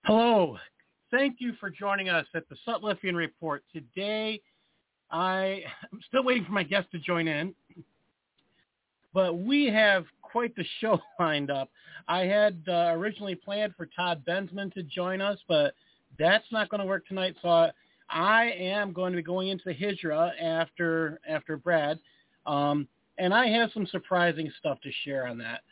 Hello. Thank you for joining us at the Sutlifian Report. Today, I'm still waiting for my guest to join in, but we have quite the show lined up. I had originally planned for Todd Bensman to join us, but that's not going to work tonight, so I am going to be going into the Hijra after Brad, and I have some surprising stuff to share on that.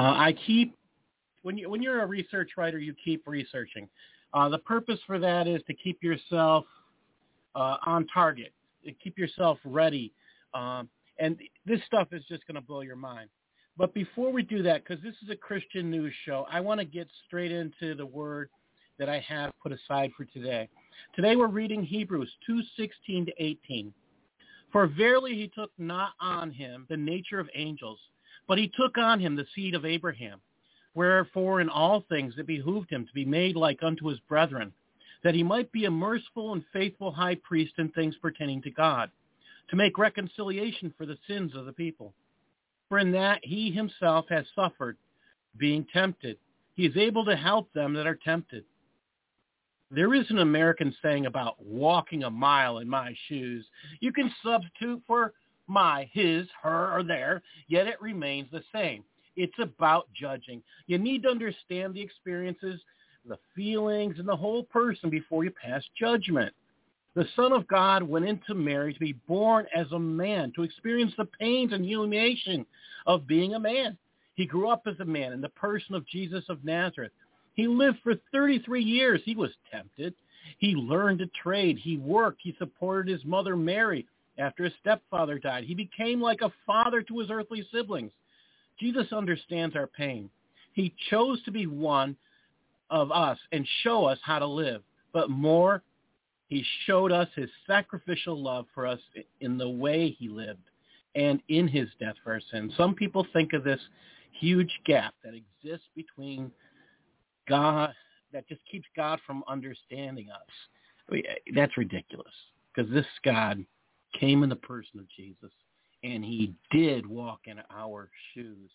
When you're a research writer, you keep researching. The purpose for that is to keep yourself on target, to keep yourself ready. And this stuff is just going to blow your mind. But before we do that, because this is a Christian news show, I want to get straight into the word that I have put aside for today. Today we're reading Hebrews 2:16 to 18. For verily he took not on him the nature of angels, but he took on him the seed of Abraham. Wherefore in all things it behooved him to be made like unto his brethren, that he might be a merciful and faithful high priest in things pertaining to God, to make reconciliation for the sins of the people. For in that he himself has suffered, being tempted, he is able to help them that are tempted. There is an American saying about walking a mile in my shoes. You can substitute for my, his, her, or their, yet it remains the same. It's about judging. You need to understand the experiences, the feelings, and the whole person before you pass judgment. The Son of God went into Mary to be born as a man, to experience the pains and humiliation of being a man. He grew up as a man in the person of Jesus of Nazareth. He lived for 33 years. He was tempted. He learned a trade. He worked. He supported his mother Mary after his stepfather died. He became like a father to his earthly siblings. Jesus understands our pain. He chose to be one of us and show us how to live. But more, he showed us his sacrificial love for us in the way he lived and in his death for our sins. Some people think of this huge gap that exists between God, that just keeps God from understanding us. That's ridiculous, because this God came in the person of Jesus, and he did walk in our shoes.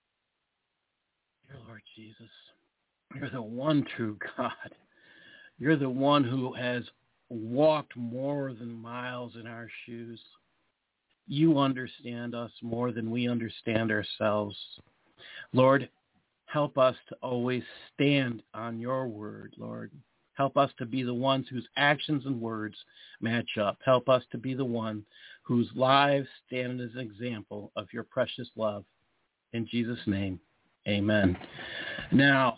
Dear Lord Jesus, you're the one true God. You're the one who has walked more than miles in our shoes. You understand us more than we understand ourselves. Lord, help us to always stand on your word, Lord. Help us to be the ones whose actions and words match up. Help us to be the one whose lives stand as an example of your precious love. In Jesus' name, amen. Now,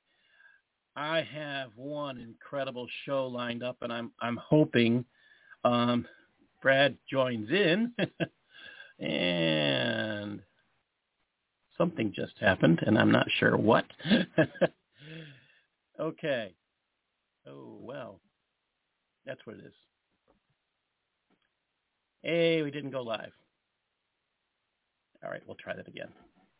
I have one incredible show lined up, and I'm hoping Brad joins in. And something just happened, and I'm not sure what. Okay. Oh, well, that's what it is. Hey, we didn't go live. All right, we'll try that again.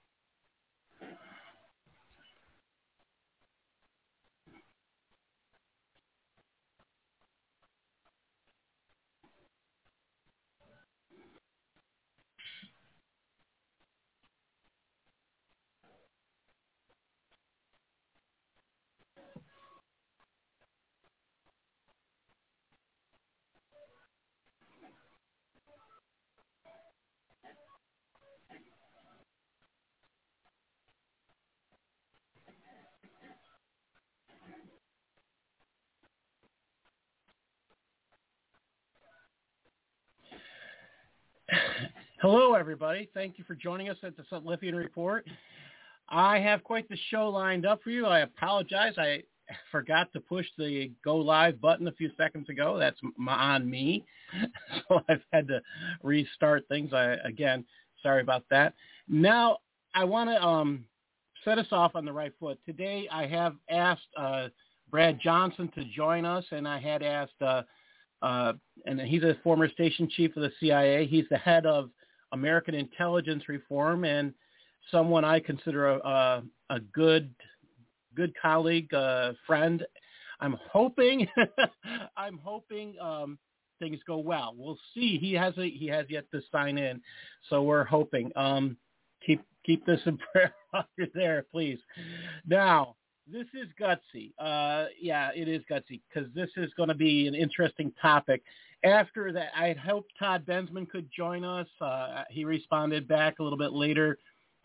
Hello, everybody. Thank you for joining us at the Sutlifian Report. I have quite the show lined up for you. I apologize. I forgot to push the go live button a few seconds ago. That's on me. So I've had to restart things. Again, sorry about that. Now, I want to set us off on the right foot. Today, I have asked Brad Johnson to join us, and I had asked, and he's a former station chief of the CIA. He's the head of American Intelligence Reform, and someone I consider a good colleague, friend. I'm hoping things go well. We'll see. He has yet to sign in, so we're hoping. Keep this in prayer while you're there, please. Now, This is gutsy. Yeah, it is gutsy because this is going to be an interesting topic. After that, I had hoped Todd Bensman could join us. He responded back a little bit later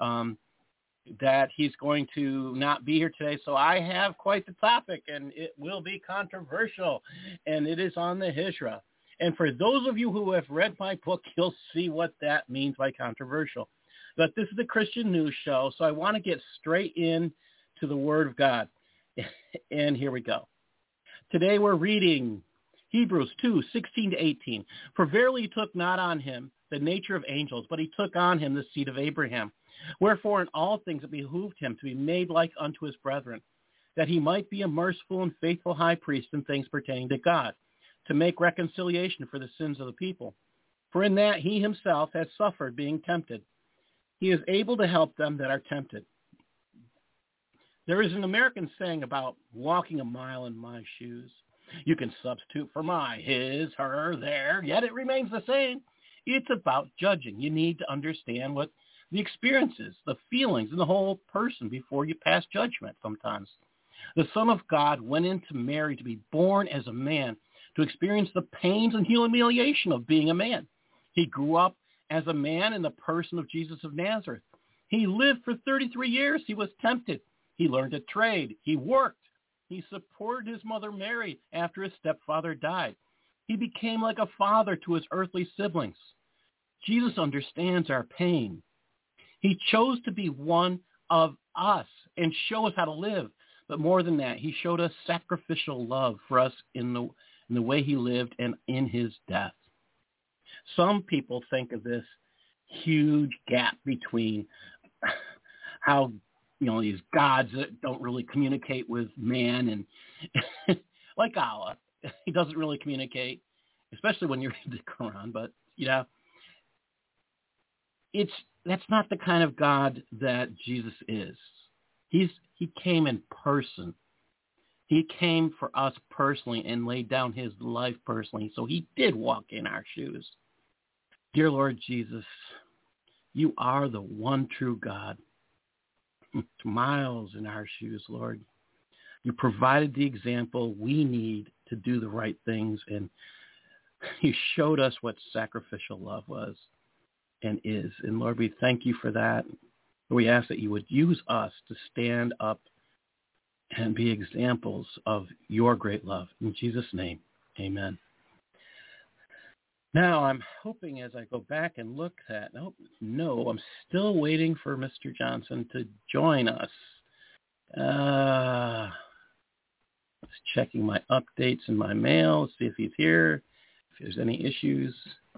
that he's going to not be here today. So I have quite the topic, and it will be controversial, and it is on the Hijra. And for those of you who have read my book, you'll see what that means by controversial. But this is the Christian News Show, so I want to get straight in to the Word of God. And here we go. Today we're reading Hebrews 2:16-18. For verily he took not on him the nature of angels, but he took on him the seed of Abraham. Wherefore in all things it behooved him to be made like unto his brethren, that he might be a merciful and faithful high priest in things pertaining to God, to make reconciliation for the sins of the people. For in that he himself has suffered being tempted, he is able to help them that are tempted. There is an American saying about walking a mile in my shoes. You can substitute for my, his, her, their, yet it remains the same. It's about judging. You need to understand what the experiences, the feelings, and the whole person before you pass judgment sometimes. The Son of God went into Mary to be born as a man, to experience the pains and humiliation of being a man. He grew up as a man in the person of Jesus of Nazareth. He lived for 33 years. He was tempted. He learned a trade. He worked. He supported his mother Mary after his stepfather died. He became like a father to his earthly siblings. Jesus understands our pain. He chose to be one of us and show us how to live. But more than that, he showed us sacrificial love for us in the way he lived and in his death. Some people think of this huge gap between how these gods that don't really communicate with man, and like Allah, he doesn't really communicate, especially when you read the Quran. But that's not the kind of God that Jesus is. He came in person. He came for us personally and laid down his life personally. So he did walk in our shoes. Dear Lord Jesus, you are the one true God. Miles in our shoes, Lord. You provided the example we need to do the right things, and you showed us what sacrificial love was and is. And Lord, we thank you for that. We ask that you would use us to stand up and be examples of your great love. In Jesus' name, amen. Now, I'm hoping as I go back and look at, I'm still waiting for Mr. Johnson to join us. Just checking my updates in my mail, see if he's here, if there's any issues.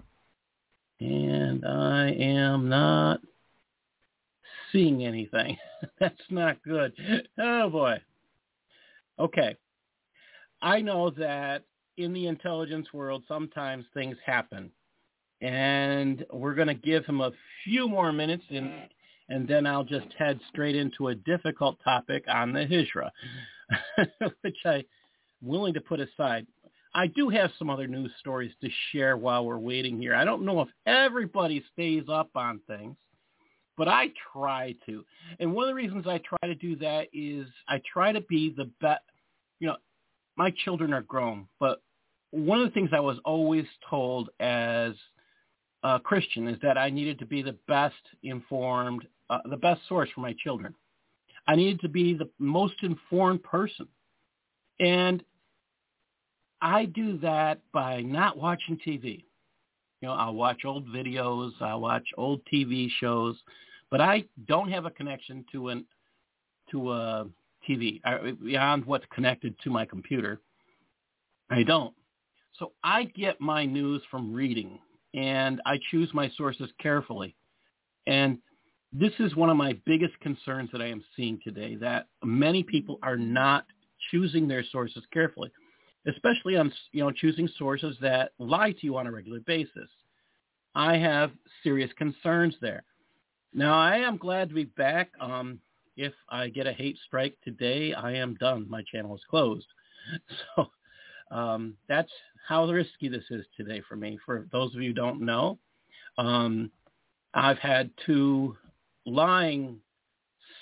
And I am not seeing anything. That's not good. Oh, boy. Okay. I know that in the intelligence world, sometimes things happen. And we're going to give him a few more minutes, and then I'll just head straight into a difficult topic on the Hijra, which I'm willing to put aside. I do have some other news stories to share while we're waiting here. I don't know if everybody stays up on things, but I try to. And one of the reasons I try to do that is I try to be the best. My children are grown, but one of the things I was always told as a Christian is that I needed to be the best informed, the best source for my children. I needed to be the most informed person. And I do that by not watching TV. I'll watch old videos, I'll watch old TV shows, but I don't have a connection to a TV beyond what's connected to my computer. I don't. So I get my news from reading, and I choose my sources carefully. And this is one of my biggest concerns that I am seeing today, that many people are not choosing their sources carefully, especially on choosing sources that lie to you on a regular basis. I have serious concerns there. Now, I am glad to be back. If I get a hate strike today, I am done. My channel is closed. So that's how risky this is today for me. For those of you who don't know, I've had two lying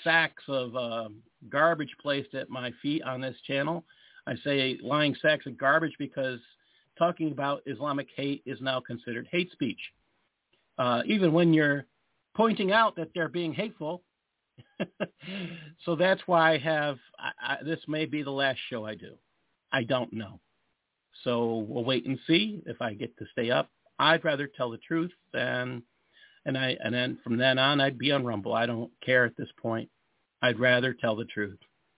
sacks of garbage placed at my feet on this channel. I say lying sacks of garbage because talking about Islamic hate is now considered hate speech. Even when you're pointing out that they're being hateful. So that's why this may be the last show I do. I don't know. So we'll wait and see if I get to stay up. I'd rather tell the truth and then from then on I'd be on Rumble. I don't care at this point. I'd rather tell the truth.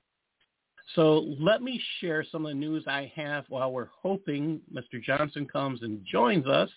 So let me share some of the news I have while we're hoping Mr. Johnson comes and joins us.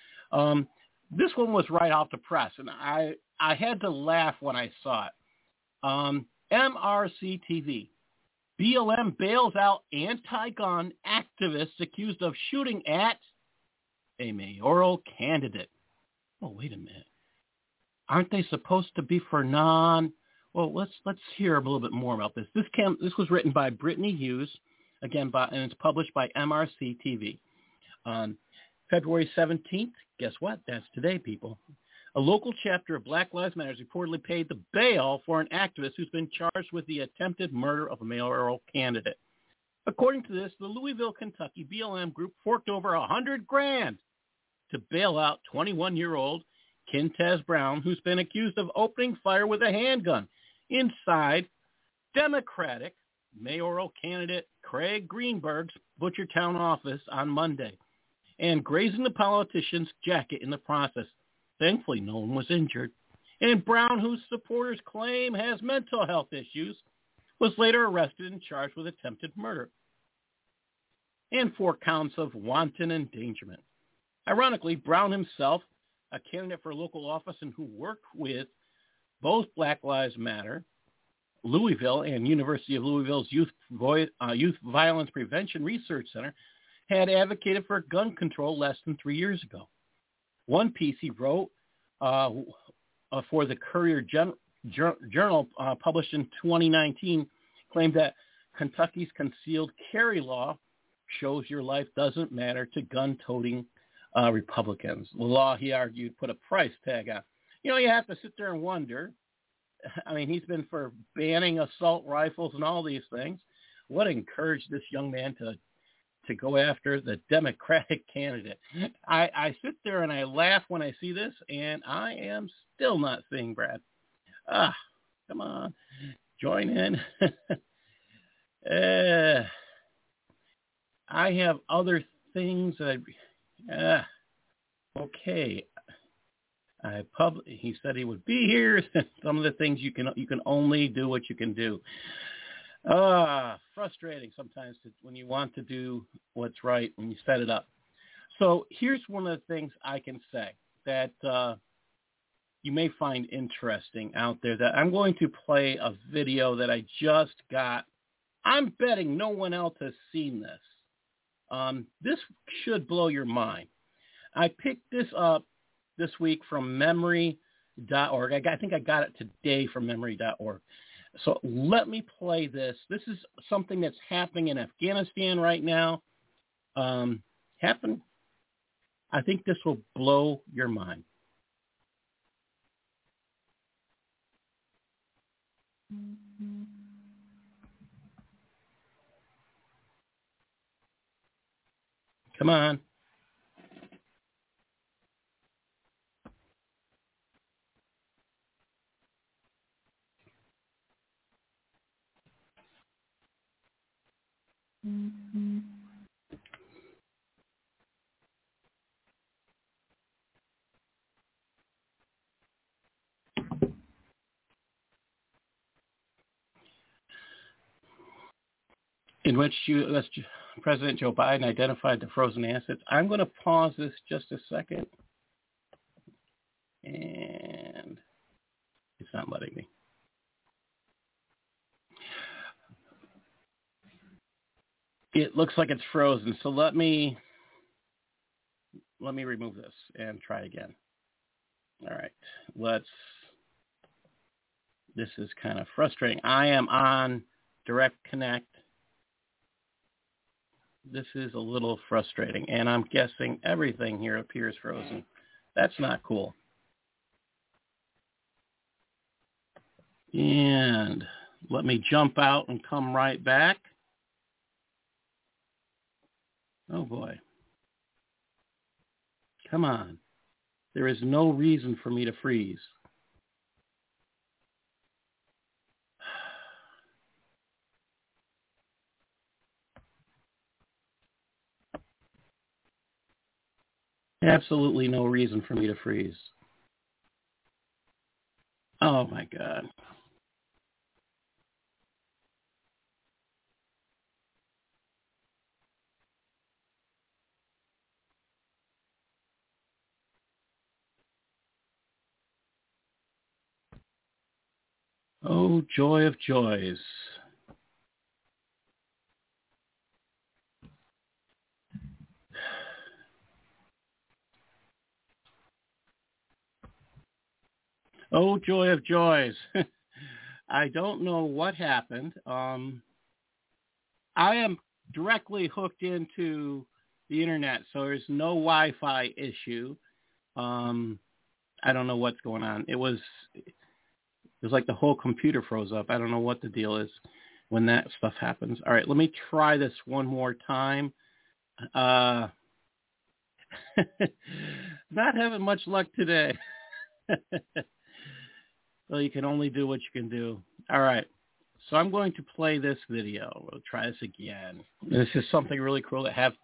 This one was right off the press, and I had to laugh when I saw it. MRC TV. BLM bails out anti-gun activists accused of shooting at a mayoral candidate. Oh, wait a minute. Aren't they supposed to be for non? Well, let's hear a little bit more about this. This was written by Brittany Hughes, again, and it's published by MRC TV. On February 17th, guess what? That's today, people. A local chapter of Black Lives Matter has reportedly paid the bail for an activist who's been charged with the attempted murder of a mayoral candidate. According to this, the Louisville, Kentucky BLM group forked over $100,000 to bail out 21-year-old Kintez Brown, who's been accused of opening fire with a handgun inside Democratic mayoral candidate Craig Greenberg's Butchertown office on Monday and grazing the politician's jacket in the process. Thankfully, no one was injured. And Brown, whose supporters claim has mental health issues, was later arrested and charged with attempted murder and 4 counts of wanton endangerment. Ironically, Brown himself, a candidate for local office and who worked with both Black Lives Matter, Louisville, and University of Louisville's Youth Violence Prevention Research Center, had advocated for gun control less than 3 years ago. One piece he wrote for the Courier Journal, published in 2019, claimed that Kentucky's concealed carry law shows your life doesn't matter to gun-toting Republicans. The law, he argued, put a price tag on. You know, you have to sit there and wonder. I mean, he's been for banning assault rifles and all these things. What encouraged this young man to go after the Democratic candidate? I sit there and I laugh when I see this, and I am still not seeing Brad. Come on, join in. I have other things that okay. He said he would be here. Some of the things you can only do what you can do. Frustrating sometimes when you want to do what's right when you set it up. So here's one of the things I can say that you may find interesting out there, that I'm going to play a video that I just got. I'm betting no one else has seen this. This should blow your mind. I picked this up this week from memory.org. I think I got it today from memory.org. So let me play this. This is something that's happening in Afghanistan right now. I think this will blow your mind. Come on. In which President Joe Biden identified the frozen assets. I'm going to pause this just a second. And it's not letting me. It looks like it's frozen. So let me remove this and try again. All right. This is kind of frustrating. I am on Direct Connect. This is a little frustrating, and I'm guessing everything here appears frozen. That's not cool. And let me jump out and come right back. Oh, boy. Come on. There is no reason for me to freeze. Absolutely no reason for me to freeze. Oh, my God. Oh, joy of joys. Oh, joy of joys. I don't know what happened. I am directly hooked into the internet, so there's no Wi-Fi issue. I don't know what's going on. It was like the whole computer froze up. I don't know what the deal is when that stuff happens. All right, let me try this one more time. Not having much luck today. Well, you can only do what you can do. All right. So I'm going to play this video. We'll try this again. This is something really cool to have.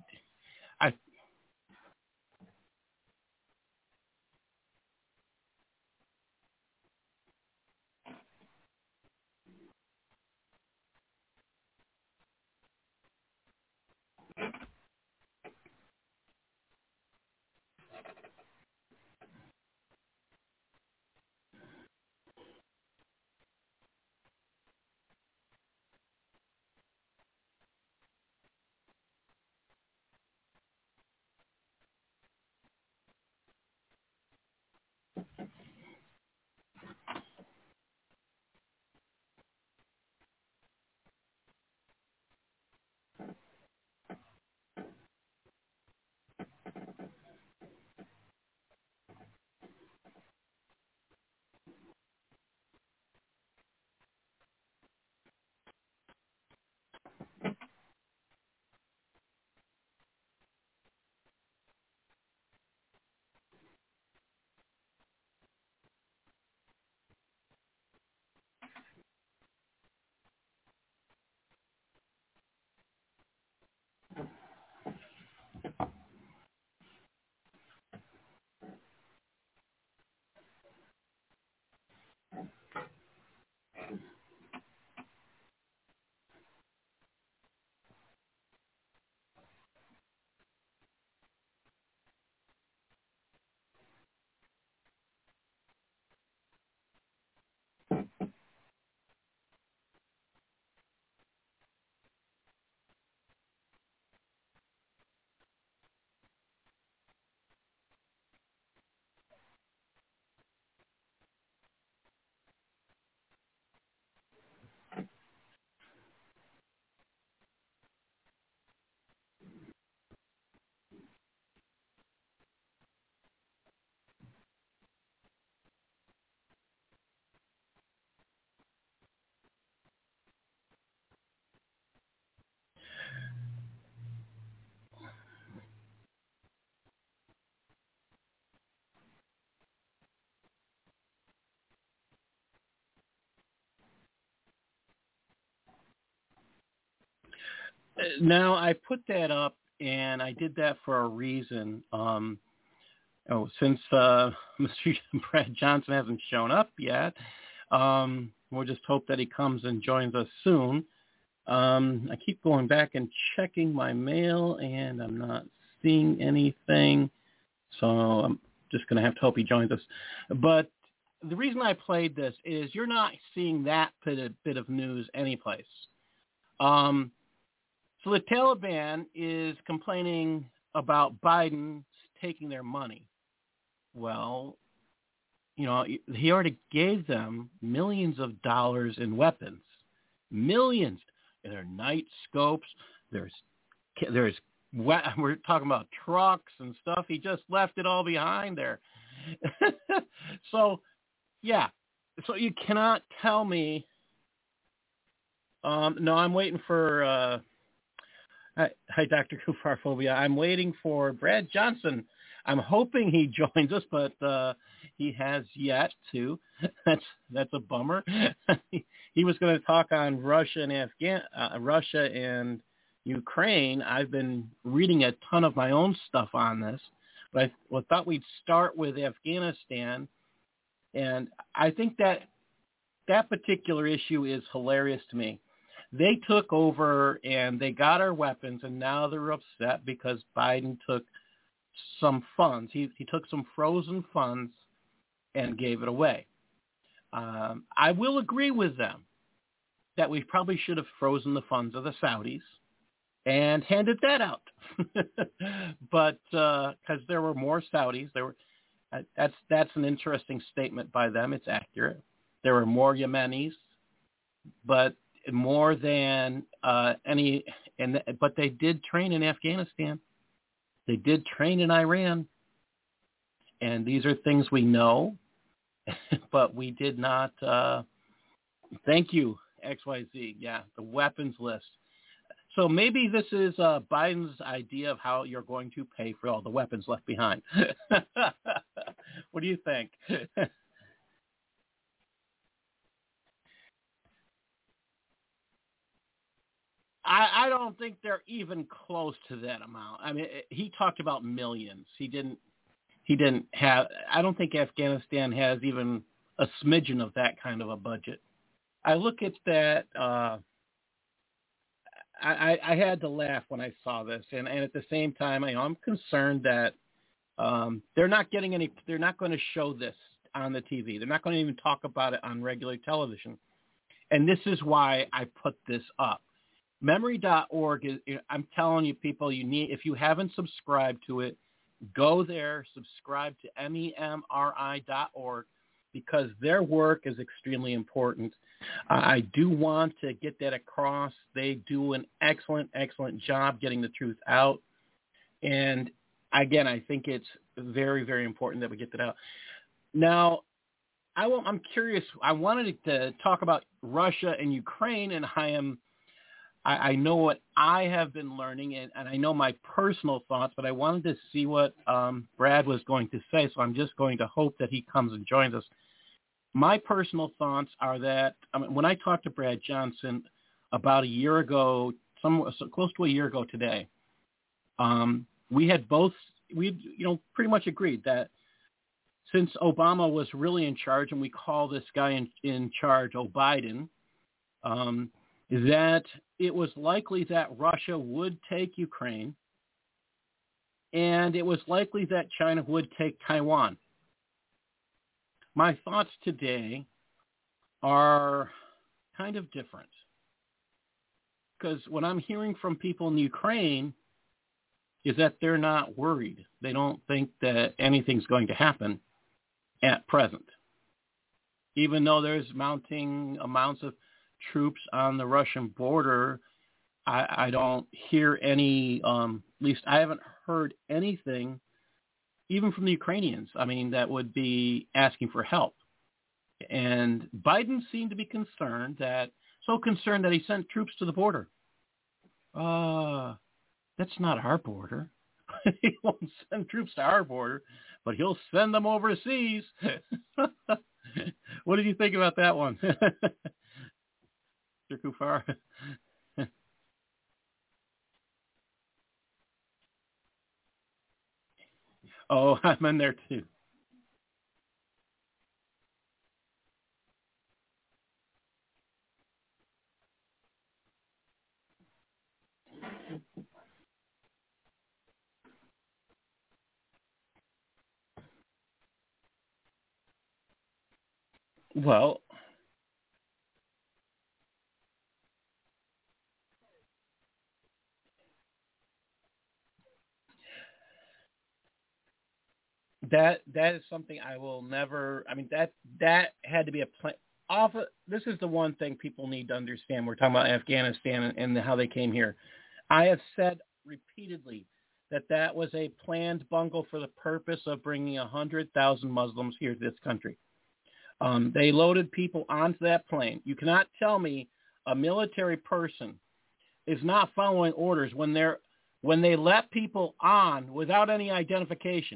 Now, I put that up, and I did that for a reason. Since Mr. Brad Johnson hasn't shown up yet, we'll just hope that he comes and joins us soon. I keep going back and checking my mail, and I'm not seeing anything, so I'm just going to have to hope he joins us. But the reason I played this is you're not seeing that bit of news anyplace. So the Taliban is complaining about Biden taking their money. Well, you know, he already gave them millions of dollars in weapons. Millions. And there are night scopes. There's we're talking about trucks and stuff. He just left it all behind there. So, yeah, So you cannot tell me. No, I'm waiting for. Hi, Dr. Kufarphobia. I'm waiting for Brad Johnson. I'm hoping he joins us, but he has yet to. That's a bummer. He was going to talk on Russia and Russia and Ukraine. I've been reading a ton of my own stuff on this, but I thought we'd start with Afghanistan, and I think that particular issue is hilarious to me. They took over and they got our weapons, and now they're upset because Biden took some funds. He took some frozen funds and gave it away. I will agree with them that we probably should have frozen the funds of the Saudis and handed that out. But because there were more Saudis, that's an interesting statement by them. It's accurate. There were more Yemenis, but more than any, but they did train in Afghanistan. They did train in Iran. And these are things we know, but we did not. Thank you, XYZ. Yeah, the weapons list. So maybe this is Biden's idea of how you're going to pay for all the weapons left behind. What do you think? I don't think they're even close to that amount. I mean, he talked about millions. He didn't have. I don't think Afghanistan has even a smidgen of that kind of a budget. I look at that. I had to laugh when I saw this, and at the same time, I'm concerned that they're not getting any. They're not going to show this on the TV. They're not going to even talk about it on regular television. And this is why I put this up. Memory.org is, I'm telling you, people, you need, if you haven't subscribed to it, go there, subscribe to MEMRI.org, because their work is extremely important. I do want to get that across. They do an excellent, excellent job getting the truth out. And again, I think it's very, very important that we get that out. Now, I'm curious. I wanted to talk about Russia and Ukraine, and I know what I have been learning, and I know my personal thoughts, but I wanted to see what Brad was going to say, so I'm just going to hope that he comes and joins us. My personal thoughts are that when I talked to Brad Johnson about a year ago, close to a year ago today, we pretty much agreed that since Obama was really in charge, and we call this guy in charge O'Biden, that it was likely that Russia would take Ukraine, and it was likely that China would take Taiwan. My thoughts today are kind of different, because what I'm hearing from people in Ukraine is that they're not worried. They don't think that anything's going to happen at present, even though there's mounting amounts of troops on the Russian border. I don't hear any, at least I haven't heard anything, even from the Ukrainians, that would be asking for help. And Biden seemed to be so concerned that he sent troops to the border. That's not our border. He won't send troops to our border, but he'll send them overseas. What did you think about that one? Mr. Kufar? Oh, I'm in there too. Well, that is something I will never. That had to be a plan. This is the one thing people need to understand. We're talking about Afghanistan and how they came here. I have said repeatedly that was a planned bungle for the purpose of bringing 100,000 Muslims here to this country. They loaded people onto that plane. You cannot tell me a military person is not following orders when they let people on without any identification.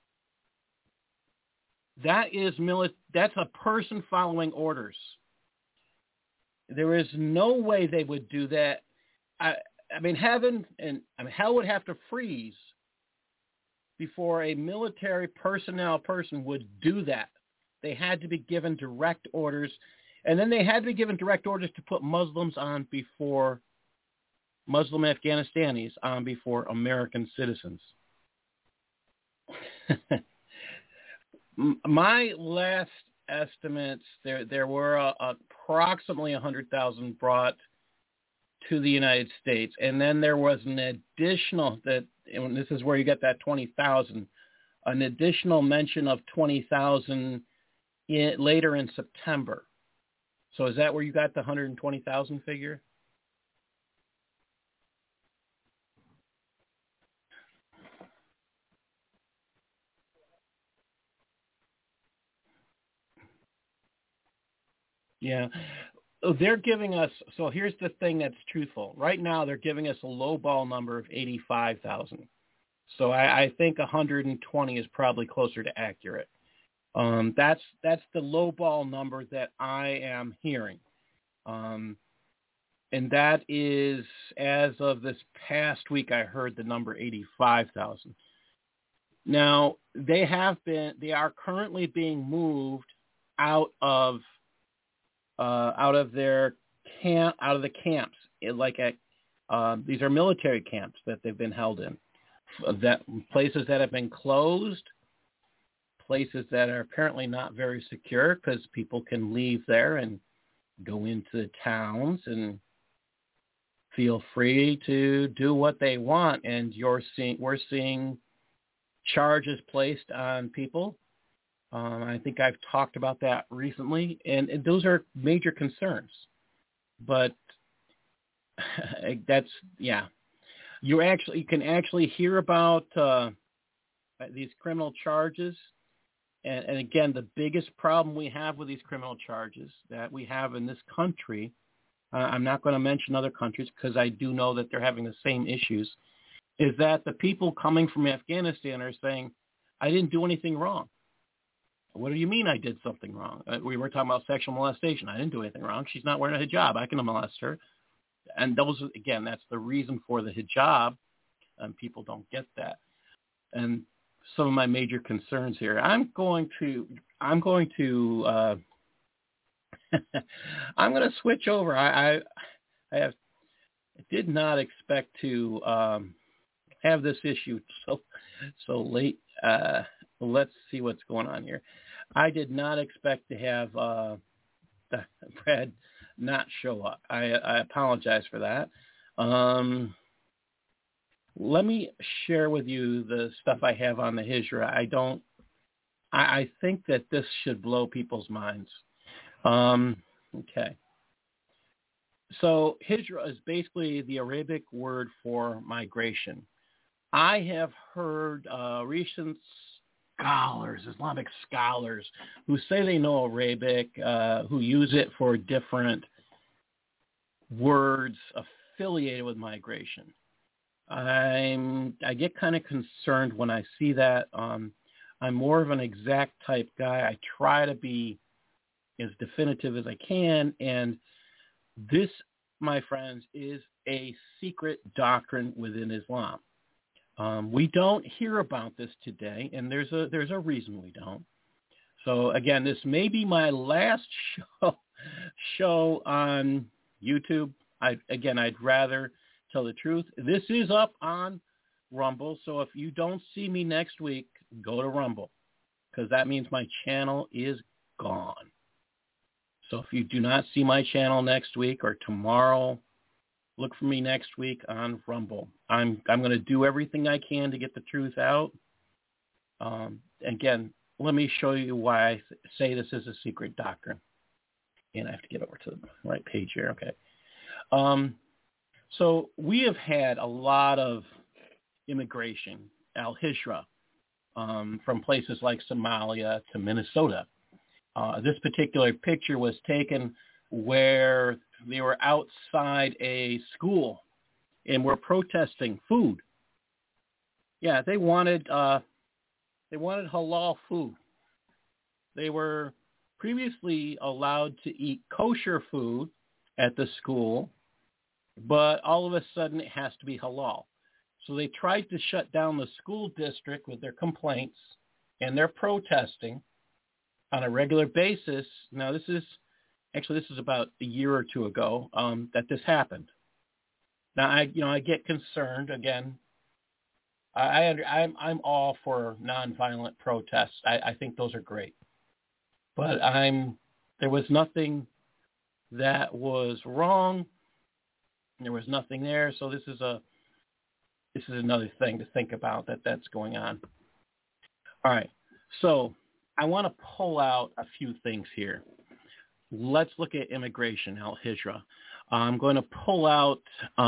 That's a person following orders. There is no way they would do that. I mean, hell would have to freeze before a military personnel person would do that. They had to be given direct orders, and then they had to be given direct orders to put Muslim Afghanistanis on before American citizens. My last estimates, there were approximately 100,000 brought to the United States, and then there was an additional, and this is where you get that 20,000, an additional mention of 20,000 later in September. So is that where you got the 120,000 figure? Yeah. They're giving us, so here's the thing that's truthful. Right now, they're giving us a low ball number of 85,000. So I think 120 is probably closer to accurate. That's the low ball number that I am hearing. And that is, as of this past week, I heard the number 85,000. Now, they are currently being moved out of the camps, these are military camps that they've been held in, that places that have been closed, places that are apparently not very secure because people can leave there and go into the towns and feel free to do what they want. And we're seeing charges placed on people. I think I've talked about that recently, and those are major concerns. But you can actually hear about these criminal charges. And again, the biggest problem we have with these criminal charges that we have in this country, I'm not going to mention other countries because I do know that they're having the same issues, is that the people coming from Afghanistan are saying, I didn't do anything wrong. What do you mean I did something wrong? We were talking about sexual molestation. I didn't do anything wrong. She's not wearing a hijab. I can molest her. And that's the reason for the hijab, and people don't get that. And some of my major concerns here. I'm going to switch over. I did not expect to have this issue so late. Let's see what's going on here. I did not expect to have Brad not show up. I apologize for that. Let me share with you the stuff I have on the Hijra. I think that this should blow people's minds. Okay. So Hijra is basically the Arabic word for migration. I have heard recent Islamic scholars, who say they know Arabic, who use it for different words affiliated with migration. I get kind of concerned when I see that. I'm more of an exact type guy. I try to be as definitive as I can, and this, my friends, is a secret doctrine within Islam. We don't hear about this today, and there's a reason we don't. So again, this may be my last show on YouTube. I'd rather tell the truth. This is up on Rumble, so if you don't see me next week, go to Rumble, because that means my channel is gone. So if you do not see my channel next week or tomorrow, look for me next week on Rumble. I'm going to do everything I can to get the truth out. Again, let me show you why I say this is a secret doctrine. And I have to get over to the right page here. Okay. So we have had a lot of immigration, al-Hijra, from places like Somalia to Minnesota. This particular picture was taken where they were outside a school and were protesting food. Yeah, they wanted halal food. They were previously allowed to eat kosher food at the school, but all of a sudden it has to be halal. So they tried to shut down the school district with their complaints and their protesting on a regular basis. Now, this is about a year or two ago that this happened. Now, I get concerned again. I'm all for nonviolent protests. I think those are great, but there was nothing that was wrong. There was nothing there, so this is another thing to think about that's going on. All right, so I want to pull out a few things here. Let's look at immigration, al-Hijra. I'm going to pull out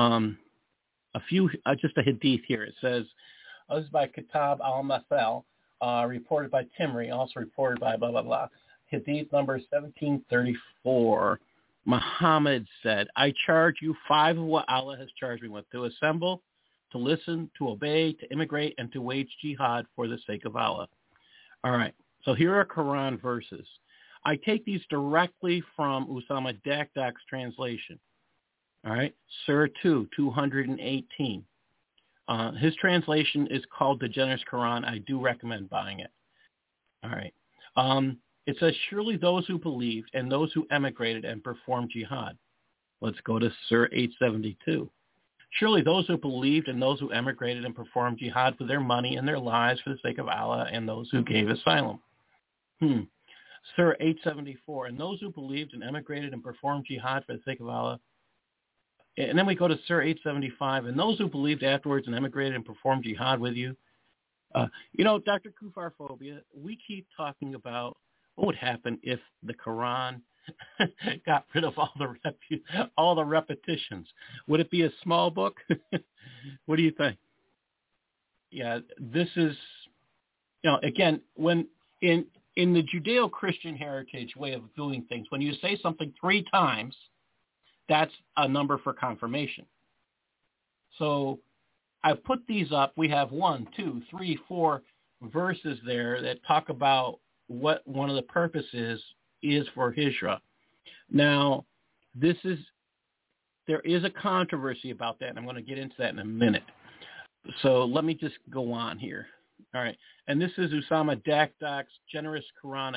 a few, just a hadith here. It says, this is by Kitab al-Mathal, reported by Timri, also reported by blah, blah, blah. Hadith number 1734. Muhammad said, I charge you 5 of what Allah has charged me with: to assemble, to listen, to obey, to immigrate, and to wage jihad for the sake of Allah. All right, so here are Quran verses. I take these directly from Usama Dakdak's translation. All right, Surah 2, 218. His translation is called the Generous Quran. I do recommend buying it. All right. It says, surely those who believed and those who emigrated and performed jihad. Let's go to Surah 872. Surely those who believed and those who emigrated and performed jihad with their money and their lives for the sake of Allah, and those who gave asylum. Surah 874. And those who believed and emigrated and performed jihad for the sake of Allah. And then we go to Surah 875. And those who believed afterwards and emigrated and performed jihad with you. Dr. Kufarphobia, we keep talking about what would happen if the Quran got rid of all the repetitions. Would it be a small book? What do you think? Yeah, this is, again, when in the Judeo-Christian heritage way of doing things, when you say something 3 times, that's a number for confirmation. So I put these up. We have 1, 2, 3, 4 verses there that talk about what one of the purposes is for Hijra. Now, there is a controversy about that, and I'm going to get into that in a minute. So let me just go on here. All right, and this is Usama Dakdak's Generous Quran.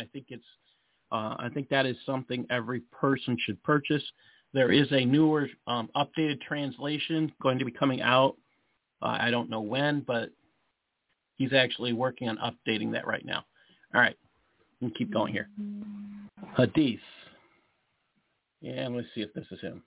I think that is something every person should purchase. There is a newer, updated translation going to be coming out. I don't know when, but he's actually working on updating that right now. All right, let me keep going here. Hadith. Yeah, let's see if this is him.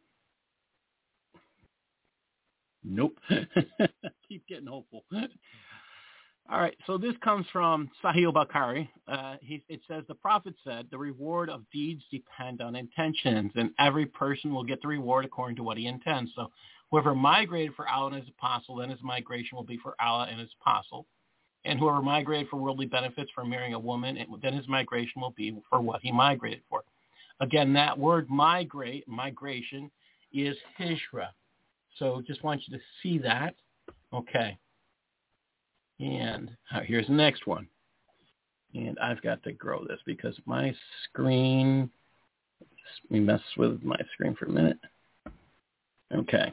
Nope. Keep getting hopeful. All right, so this comes from Sahih al-Bukhari. It says, the Prophet said, the reward of deeds depend on intentions, and every person will get the reward according to what he intends. So whoever migrated for Allah and his apostle, then his migration will be for Allah and his apostle. And whoever migrated for worldly benefits from marrying a woman, then his migration will be for what he migrated for. Again, that word migration, is hijra. So just want you to see that. Okay. And here's the next one. And I've got to grow this because my screen, let me mess with my screen for a minute. Okay.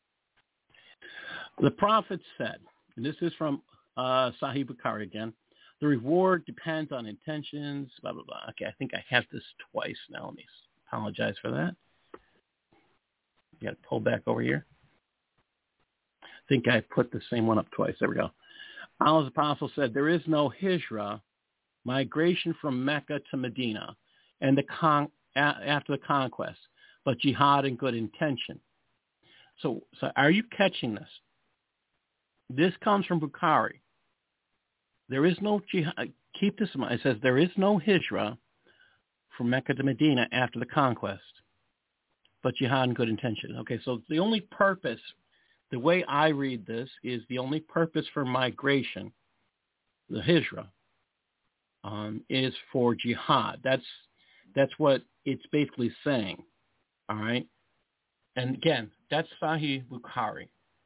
The Prophet said, and this is from Sahih Bukhari again, the reward depends on intentions, blah, blah, blah. Okay, I think I have this twice now. Let me apologize for that. You got to pull back over here. I think I put the same one up twice. There we go. Allah's apostle said, there is no hijra, migration from Mecca to Medina, and after the conquest, but jihad and good intention. So are you catching this? This comes from Bukhari. There is no jihad. Keep this in mind. It says there is no hijra from Mecca to Medina after the conquest, but jihad and good intention. Okay, so the only purpose, the way I read this, is the only purpose for migration, the hijra, is for jihad. That's what it's basically saying. All right. And again, that's Sahih Bukhari.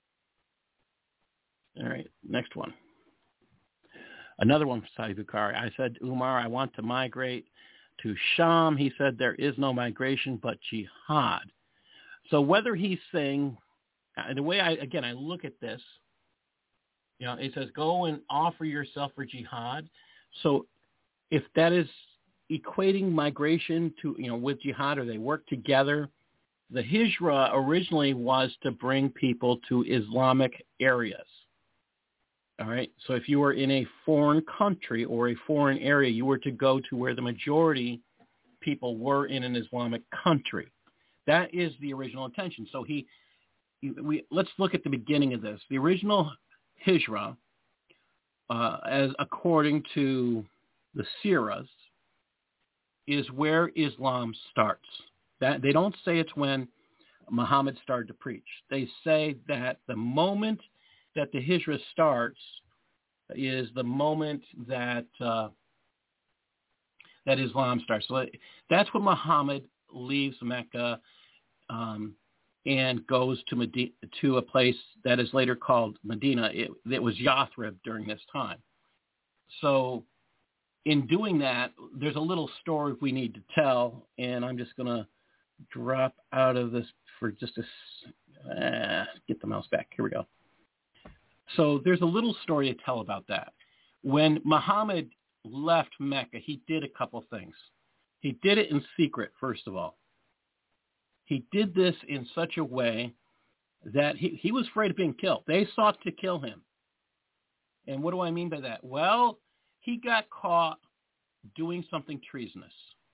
All right. Next one. Another one from Sahih Bukhari. I said, Umar, I want to migrate to Sham. He said, there is no migration but jihad. So whether he's saying, the way I look at this, it says, go and offer yourself for jihad. So if that is equating migration to, with jihad, or they work together, the hijra originally was to bring people to Islamic areas. All right. So if you were in a foreign country or a foreign area, you were to go to where the majority people were in an Islamic country. That is the original intention. So let's look at the beginning of this. The original hijra, as according to the seerahs, is where Islam starts. That they don't say it's when Muhammad started to preach. They say that the moment that the hijra starts is the moment that that Islam starts. So that's when Muhammad leaves Mecca and goes to a place that is later called Medina. It was Yathrib during this time. So in doing that, there's a little story we need to tell, and I'm just going to drop out of this for just get the mouse back. Here we go. So there's a little story to tell about that. When Muhammad left Mecca, he did a couple things. He did it in secret, first of all. He did this in such a way that he was afraid of being killed. They sought to kill him. And what do I mean by that? Well, he got caught doing something treasonous.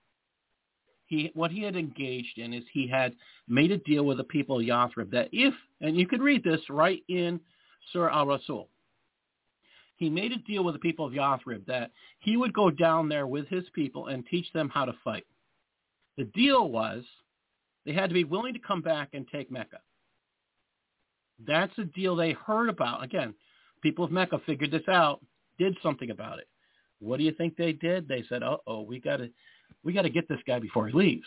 What he had engaged in is he had made a deal with the people of Yathrib that and you could read this right in Surah Al-Rasul. He made a deal with the people of Yathrib that he would go down there with his people and teach them how to fight. The deal was they had to be willing to come back and take Mecca. That's a deal they heard about. Again, people of Mecca figured this out, did something about it. What do you think they did? They said, "Uh-oh, we got to get this guy before he leaves.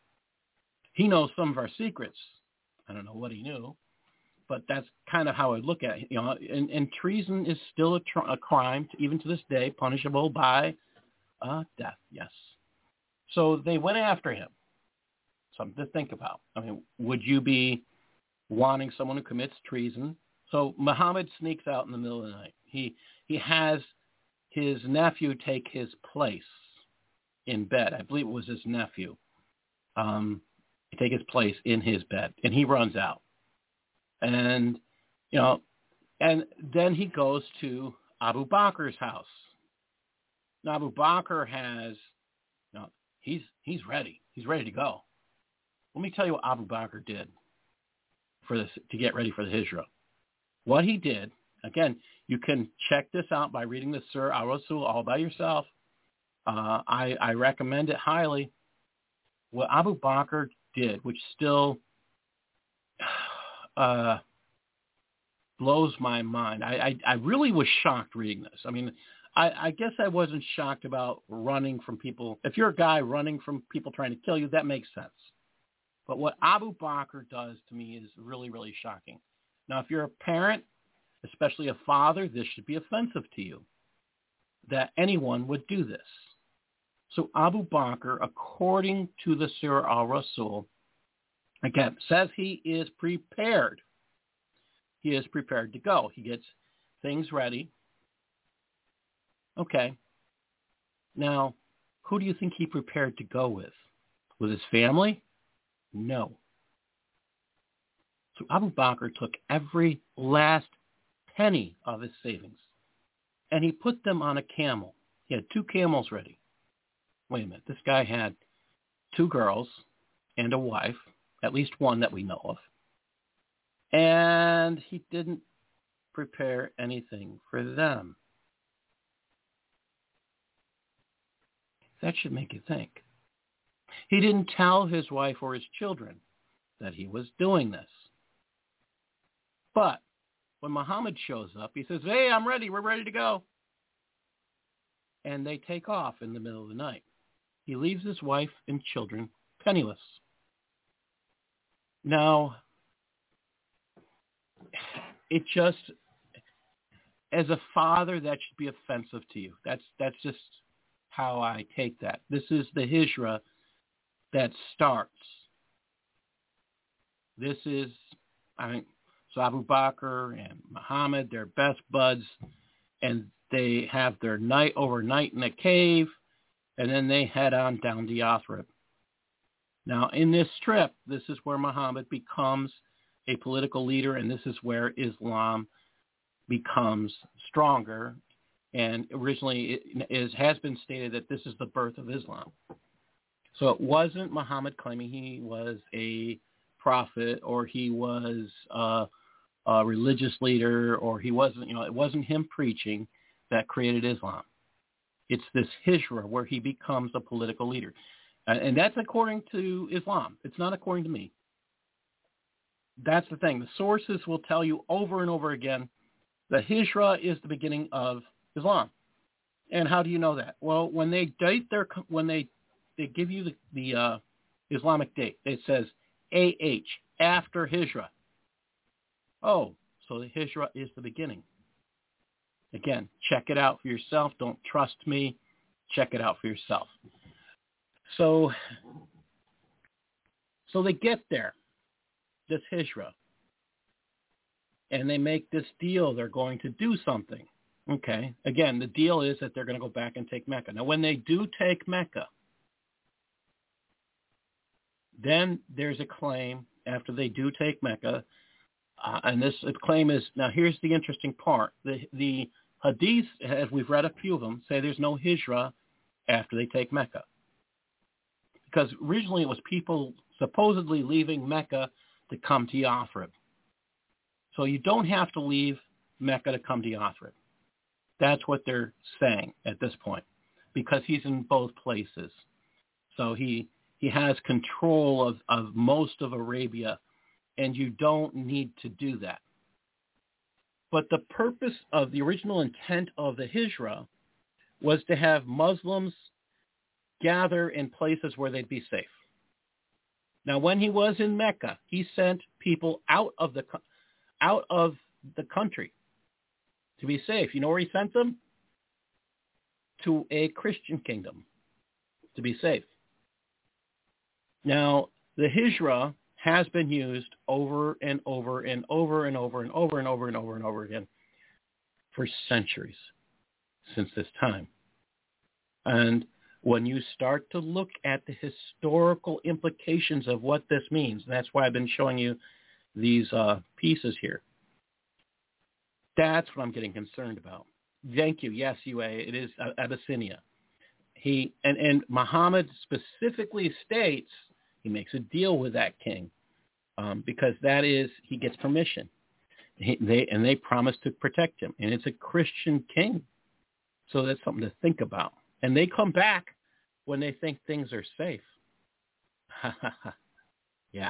He knows some of our secrets." I don't know what he knew, but that's kind of how I look at it. And treason is still a crime, even to this day, punishable by death. Yes. So they went after him. Something to think about. I mean, would you be wanting someone who commits treason? So Muhammad sneaks out in the middle of the night. He has his nephew take his place in bed. I believe it was his nephew. Take his place in his bed, and he runs out. And and then he goes to Abu Bakr's house. Now Abu Bakr has, he's ready. He's ready to go. Let me tell you what Abu Bakr did for this to get ready for the hijra. What he did, again, you can check this out by reading the Surah Al-Rasul all by yourself. I recommend it highly. What Abu Bakr did, which still blows my mind. I really was shocked reading this. I mean, I guess I wasn't shocked about running from people. If you're a guy running from people trying to kill you, that makes sense. But what Abu Bakr does to me is really, really shocking. Now, if you're a parent, especially a father, this should be offensive to you, that anyone would do this. So Abu Bakr, according to the Surah Al-Rasul, again, says he is prepared. He is prepared to go. He gets things ready. Okay. Now, who do you think he prepared to go with? With his family? No. So Abu Bakr took every last penny of his savings, and he put them on a camel. He had 2 camels ready. Wait a minute. This guy had 2 girls and a wife, at least one that we know of. And he didn't prepare anything for them. That should make you think. He didn't tell his wife or his children that he was doing this. But when Muhammad shows up, he says, "Hey, I'm ready. We're ready to go." And they take off in the middle of the night. He leaves his wife and children penniless. Now, it just, as a father, that should be offensive to you. That's just how I take that. This is the hijra that starts. This is, so Abu Bakr and Muhammad, they're best buds, and they have their night overnight in a cave, and then they head on down to Yathrib. Now, in this trip, this is where Muhammad becomes a political leader, and this is where Islam becomes stronger. And originally, it has been stated that this is the birth of Islam. So it wasn't Muhammad claiming he was a prophet, or he was a religious leader, or he wasn't, it wasn't him preaching that created Islam. It's this hijra where he becomes a political leader. And that's according to Islam. It's not according to me. That's the thing. The sources will tell you over and over again that hijra is the beginning of Islam. And how do you know that? Well, when they date they give you the Islamic date, it says AH, after hijra. Oh, so the hijra is the beginning. Again, check it out for yourself. Don't trust me. Check it out for yourself. So they get there, this hijra, and they make this deal. They're going to do something. Okay. Again, the deal is that they're going to go back and take Mecca. Now, when they do take Mecca, then there's a claim after they do take Mecca, and this claim is, now here's the interesting part. The hadith, as we've read a few of them, say there's no hijra after they take Mecca. Because originally it was people supposedly leaving Mecca to come to Yathrib. So you don't have to leave Mecca to come to Yathrib. That's what they're saying at this point, because he's in both places. So he has control of most of Arabia, and you don't need to do that. But the purpose of the original intent of the hijra was to have Muslims gather in places where they'd be safe. Now, when he was in Mecca, he sent people out of the country to be safe. You know where he sent them? To a Christian kingdom to be safe. Now, the hijra has been used over and over and over and over and over and over and over and over again for centuries since this time. And when you start to look at the historical implications of what this means, that's why I've been showing you these pieces here. That's what I'm getting concerned about. Thank you. Yes, UA, it is Abyssinia. And Muhammad specifically states he makes a deal with that king because that is, he gets permission. They promise to protect him. And it's a Christian king. So that's something to think about. And they come back when they think things are safe. Yeah.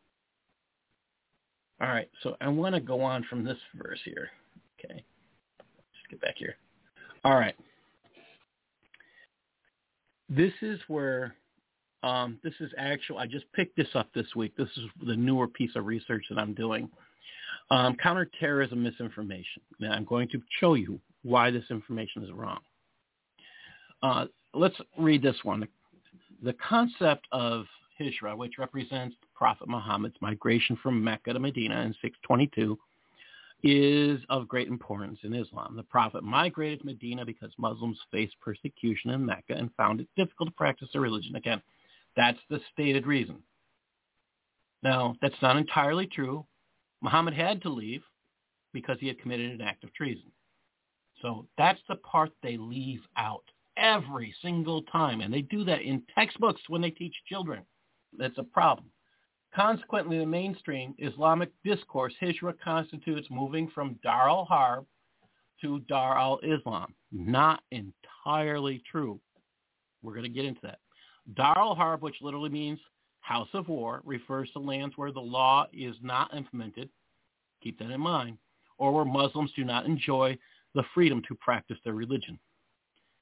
All right. So I want to go on from this verse here. Okay. Just get back here. All right. This is where, this is actual, I just picked this up this week. This is the newer piece of research that I'm doing. Counterterrorism misinformation. Now, I'm going to show you why this information is wrong. Let's read this one. The concept of Hijra, which represents Prophet Muhammad's migration from Mecca to Medina in 622, is of great importance in Islam. The Prophet migrated to Medina because Muslims faced persecution in Mecca and found it difficult to practice their religion. Again, that's the stated reason. Now, that's not entirely true. Muhammad had to leave because he had committed an act of treason. So that's the part they leave out every single time. And they do that in textbooks when they teach children. That's a problem. Consequently, the mainstream Islamic discourse, Hijra, constitutes moving from Dar al-Harb to Dar al-Islam. Not entirely true. We're going to get into that. Dar al-Harb, which literally means house of war, refers to lands where the law is not implemented. Keep that in mind. Or where Muslims do not enjoy the freedom to practice their religion.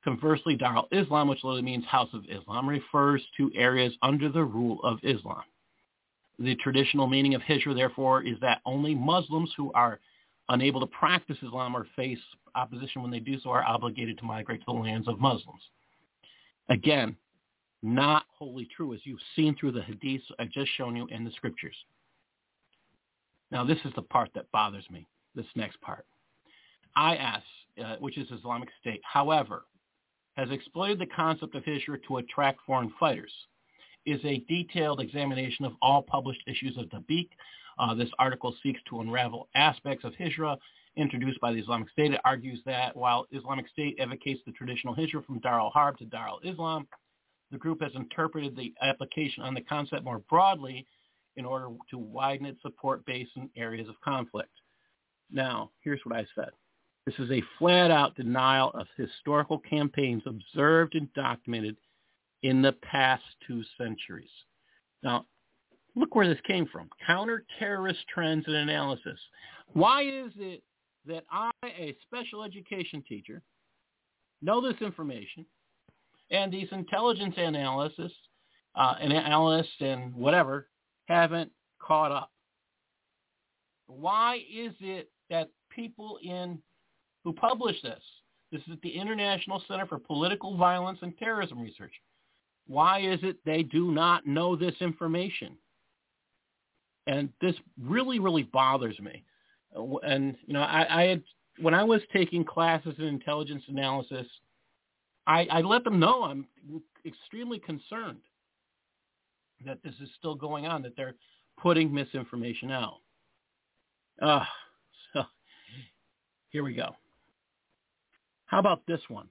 Conversely, Dar al-Islam, which literally means House of Islam, refers to areas under the rule of Islam. The traditional meaning of Hijra, therefore, is that only Muslims who are unable to practice Islam or face opposition when they do so are obligated to migrate to the lands of Muslims. Again, not wholly true, as you've seen through the hadiths I've just shown you in the scriptures. Now, this is the part that bothers me, this next part. IS, which is Islamic State, however, has exploited the concept of Hijra to attract foreign fighters, is a detailed examination of all published issues of Dabiq. This article seeks to unravel aspects of Hijra introduced by the Islamic State. It argues that while Islamic State advocates the traditional Hijra from Dar al-Harb to Dar al-Islam, the group has interpreted the application on the concept more broadly in order to widen its support base in areas of conflict. Now, here's what I said. This is a flat-out denial of historical campaigns observed and documented in the past 2 centuries. Now, look where this came from. Counter-terrorist trends and analysis. Why is it that I, a special education teacher, know this information, and these intelligence analysts and whatever haven't caught up? Why is it that people who publish this is at the International Center for Political Violence and Terrorism Research, why is it they do not know this information? And this really, really bothers me. And, I had, when I was taking classes in intelligence analysis, I let them know I'm extremely concerned that this is still going on, that they're putting misinformation out. So here we go. How about this one?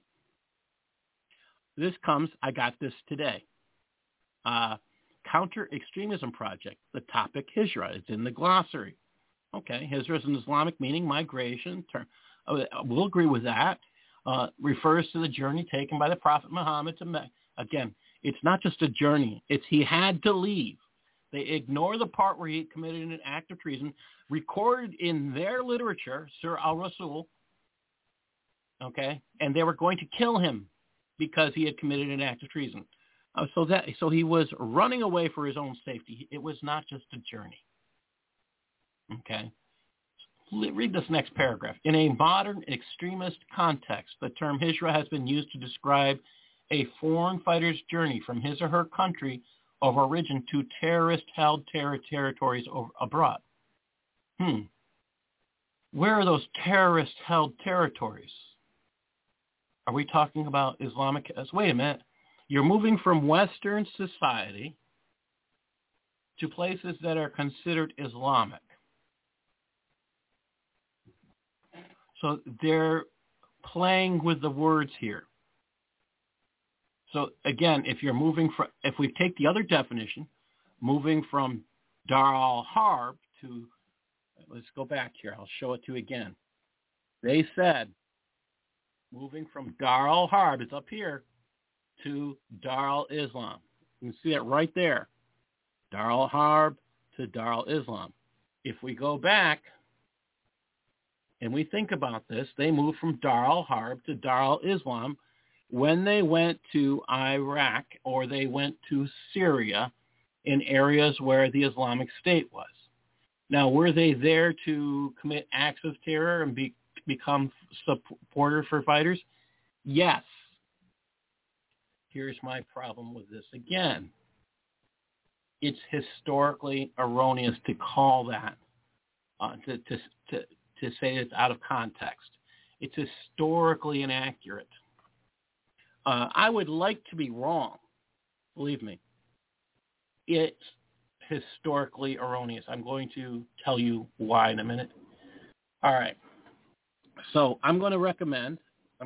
I got this today. Counter-Extremism Project, the topic Hijra. It's in the glossary. Okay, Hijra is an Islamic meaning, migration. We'll agree with that. Refers to the journey taken by the Prophet Muhammad to Mecca. Again, it's not just a journey. It's he had to leave. They ignore the part where he committed an act of treason, recorded in their literature, Sur al-Rasul, okay, and they were going to kill him because he had committed an act of treason. So he was running away for his own safety. It was not just a journey. Okay. Read this next paragraph. In a modern extremist context, the term Hijra has been used to describe a foreign fighter's journey from his or her country of origin to terrorist-held territories abroad. Where are those terrorist-held territories? Are we talking about Islamic? Wait a minute. You're moving from Western society to places that are considered Islamic. So they're playing with the words here. So again, if we take the other definition, moving from Dar al-Harb to, let's go back here. I'll show it to you again. They said, moving from Dar al-Harb, it's up here, to Dar al-Islam. You can see it right there. Dar al-Harb to Dar al-Islam. If we go back and we think about this, they moved from Dar al-Harb to Dar al-Islam when they went to Iraq or they went to Syria in areas where the Islamic State was. Now, were they there to commit acts of terror and become supporter for fighters? Yes. Here's my problem with this again. It's historically erroneous to call that, to say it's out of context. It's historically inaccurate. I would like to be wrong. Believe me. It's historically erroneous. I'm going to tell you why in a minute. All right. So I'm going to recommend, I'm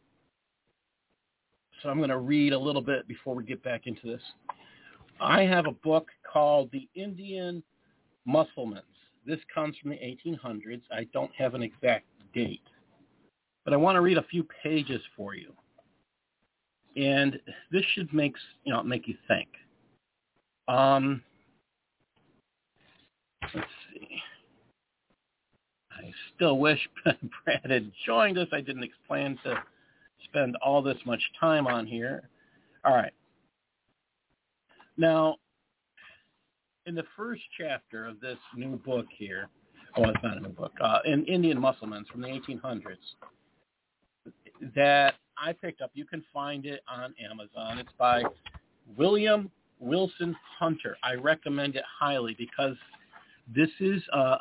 going to read a little bit before we get back into this. I have a book called The Indian Mussulmans. This comes from the 1800s. I don't have an exact date, but I want to read a few pages for you. And this should make you think. Let's see. I still wish Brad had joined us. I didn't plan to spend all this much time on here. All right. Now, in the first chapter of this new book here, it's not a new book, in Indian Mussulmans from the 1800s, that I picked up. You can find it on Amazon. It's by William Wilson Hunter. I recommend it highly because this is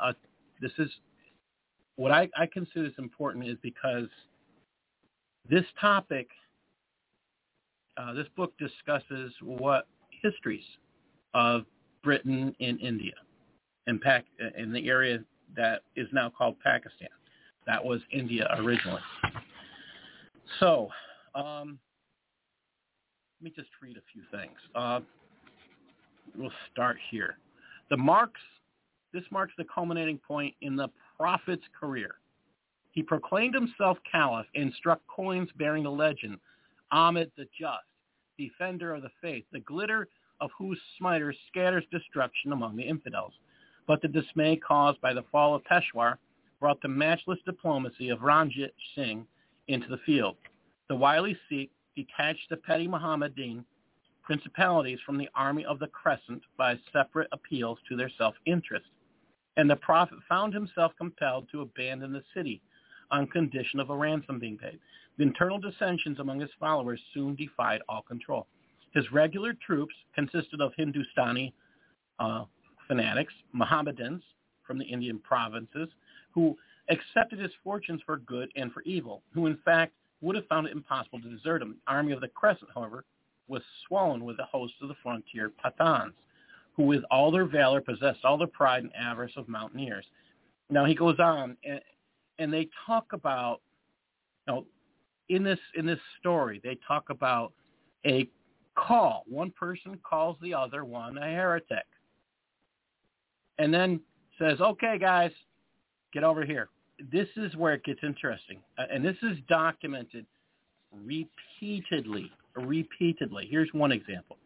what I consider is important is because this topic, this book discusses what histories of Britain and India and in the area that is now called Pakistan. That was India originally. So, let me just read a few things. We'll start here. This marks the culminating point in the prophet's career. He proclaimed himself caliph and struck coins bearing the legend, Ahmed the Just, defender of the faith, the glitter of whose smiter scatters destruction among the infidels. But the dismay caused by the fall of Peshawar brought the matchless diplomacy of Ranjit Singh into the field. The wily Sikh detached the petty Mohammedan principalities from the army of the Crescent by separate appeals to their self-interest, and the prophet found himself compelled to abandon the city on condition of a ransom being paid. The internal dissensions among his followers soon defied all control. His regular troops consisted of Hindustani fanatics, Mohammedans from the Indian provinces, who accepted his fortunes for good and for evil, who in fact would have found it impossible to desert him. The army of the Crescent, however, was swollen with the hosts of the frontier Pathans, who with all their valor possessed all the pride and avarice of mountaineers. Now he goes on, and they talk about, in this story, they talk about a call. One person calls the other one a heretic, and then says, "Okay, guys, get over here." This is where it gets interesting, and this is documented repeatedly. Here's one example.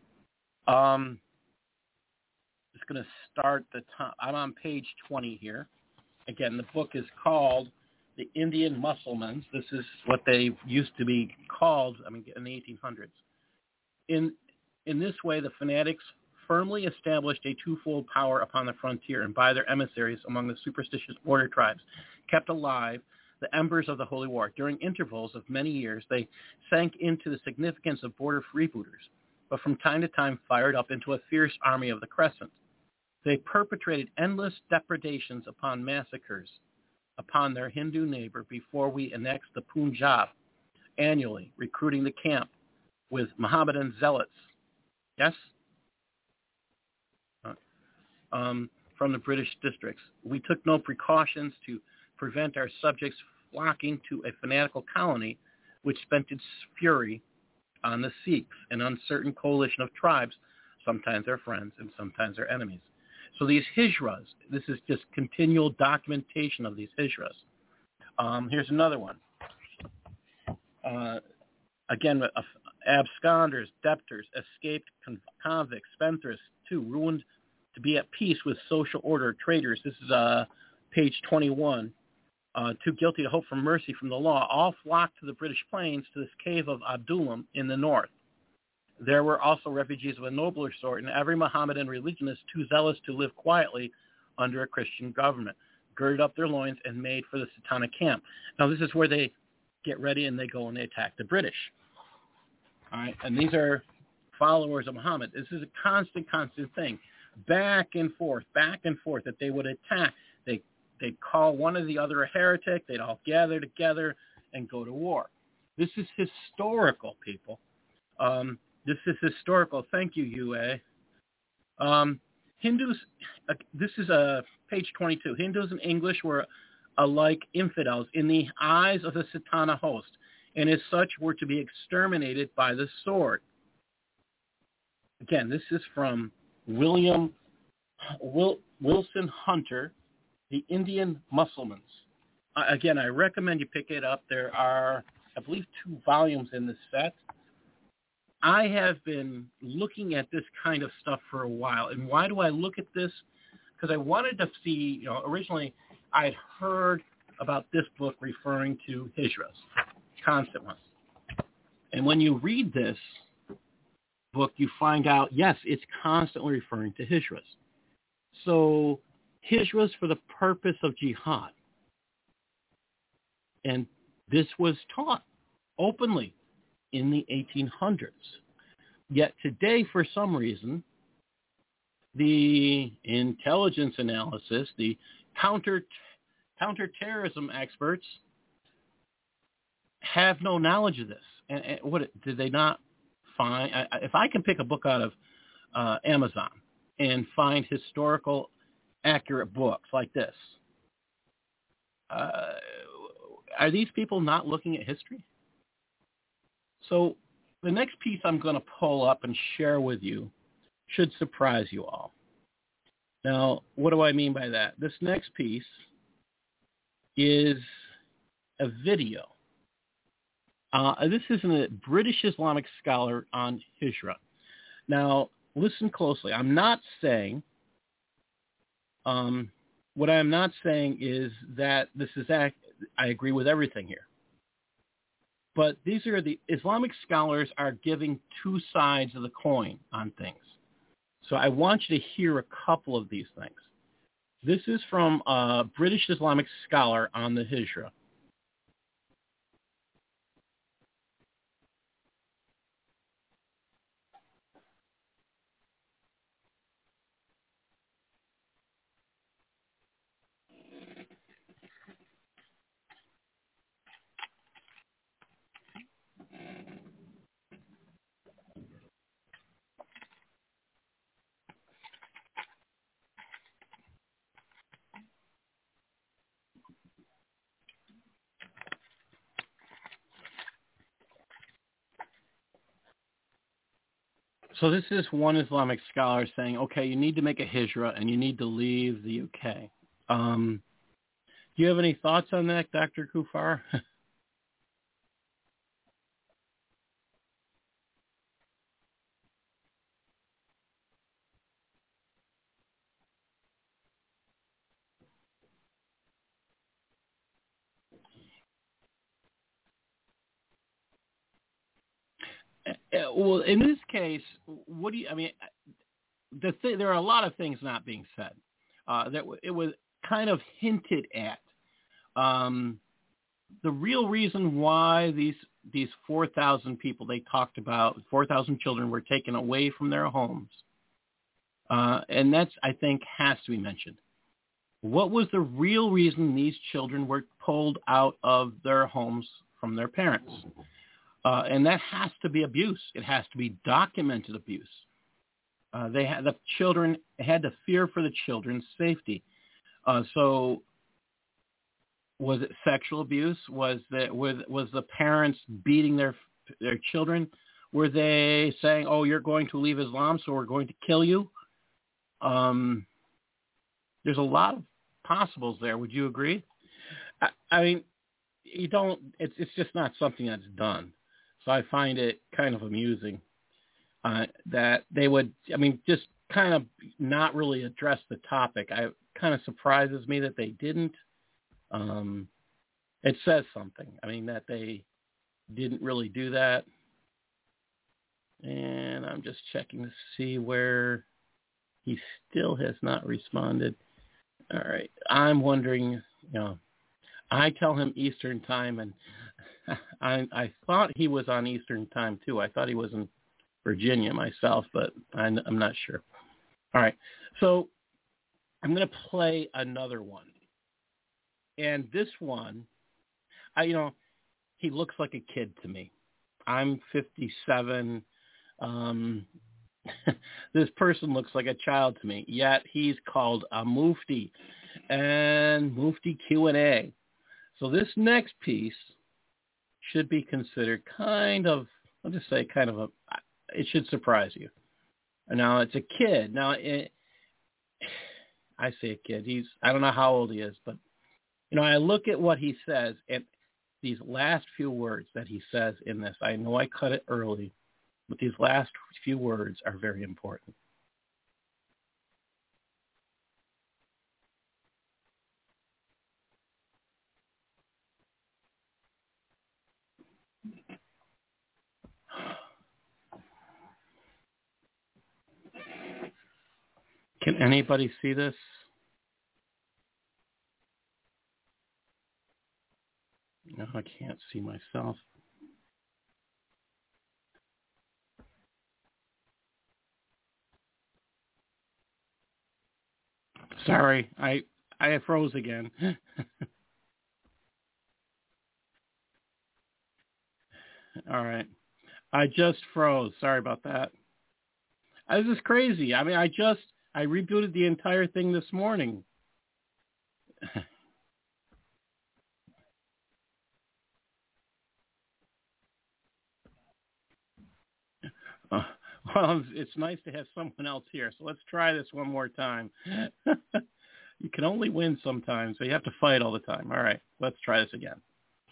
Just going to start the top. I'm on page 20 here. Again, the book is called The Indian Mussulmans. This is what they used to be called, in the 1800s. In this way, the fanatics firmly established a twofold power upon the frontier, and by their emissaries among the superstitious border tribes kept alive the embers of the holy war. During intervals of many years, they sank into the significance of border freebooters, but from time to time fired up into a fierce army of the Crescent. They perpetrated endless depredations upon massacres upon their Hindu neighbor before we annexed the Punjab annually, recruiting the camp with Mohammedan zealots. Yes? From the British districts. We took no precautions to prevent our subjects flocking to a fanatical colony which spent its fury on the Sikhs, an uncertain coalition of tribes, sometimes their friends and sometimes their enemies. So these hijras, this is just continual documentation of these hijras. Here's another one. Again, absconders, debtors, escaped convicts, spendthrifts, too, ruined to be at peace with social order, traitors. This is page 21. Too guilty to hope for mercy from the law, all flocked to the British plains, to this cave of Abdullam in the north. There were also refugees of a nobler sort, and every Mohammedan religionist too zealous to live quietly under a Christian government, girded up their loins and made for the Satanic camp. Now, this is where they get ready and they go and they attack the British. All right, and these are followers of Muhammad. This is a constant thing, back and forth, that they would attack. They'd call one or the other a heretic. They'd all gather together and go to war. This is historical, people. This is historical. Thank you, UA. Hindus, this is page 22. Hindus and English were alike infidels in the eyes of the Satana host, and as such were to be exterminated by the sword. Again, this is from William Wilson Hunter, The Indian Mussulmans. Again, I recommend you pick it up. There are, I believe, 2 volumes in this set. I have been looking at this kind of stuff for a while. And why do I look at this? Because I wanted to see, originally I had heard about this book referring to hijras, constant ones. And when you read this book, you find out, yes, it's constantly referring to hijras. So hijras for the purpose of jihad. And this was taught openly in the 1800s. Yet today, for some reason, the intelligence analysis, the counterterrorism experts have no knowledge of this. And what did they not find? If I can pick a book out of Amazon and find historical accurate books like this, are these people not looking at history? So the next piece I'm going to pull up and share with you should surprise you all. Now, what do I mean by that? This next piece is a video. This is a British Islamic scholar on Hijra. Now, listen closely. I'm not saying, what I'm not saying is that this is, I agree with everything here. But these are the Islamic scholars are giving two sides of the coin on things. So I want you to hear a couple of these things. This is from a British Islamic scholar on the Hijra. So this is one Islamic scholar saying, okay, you need to make a hijra and you need to leave the UK. Do you have any thoughts on that, Dr. Kufar? Well, in this case, what do you, I mean, there are a lot of things not being said. That it was kind of hinted at. The real reason why these 4,000 people they talked about, 4,000 children were taken away from their homes, and that's, I think, has to be mentioned. What was the real reason these children were pulled out of their homes from their parents? And that has to be abuse. It has to be documented abuse. The children had to fear for the children's safety. So was it sexual abuse? Was the parents beating their children? Were they saying, "Oh, you're going to leave Islam, so we're going to kill you"? There's a lot of possibles there. Would you agree? I mean, you don't. It's just not something that's done. So I find it kind of amusing that they would, I mean, just kind of not really address the topic. It kind of surprises me that they didn't. It says something. I mean, that they didn't really do that. And I'm just checking to see where he still has not responded. All right. I'm wondering, I tell him Eastern time, and I thought he was on Eastern time, too. I thought he was in Virginia myself, but I'm not sure. All right. So I'm going to play another one. And this one, he looks like a kid to me. I'm 57. This person looks like a child to me, yet he's called a mufti and mufti Q&A. So this next piece should be considered it should surprise you. Now, it's a kid. Now, I say a kid. I don't know how old he is, but, I look at what he says, and these last few words that he says in this, I know I cut it early, but these last few words are very important. Can anybody see this? No, I can't see myself. Sorry, I froze again. All right. I just froze. Sorry about that. This is crazy. I mean, I rebooted the entire thing this morning. Well, it's nice to have someone else here. So let's try this one more time. You can only win sometimes, so you have to fight all the time. All right, let's try this again.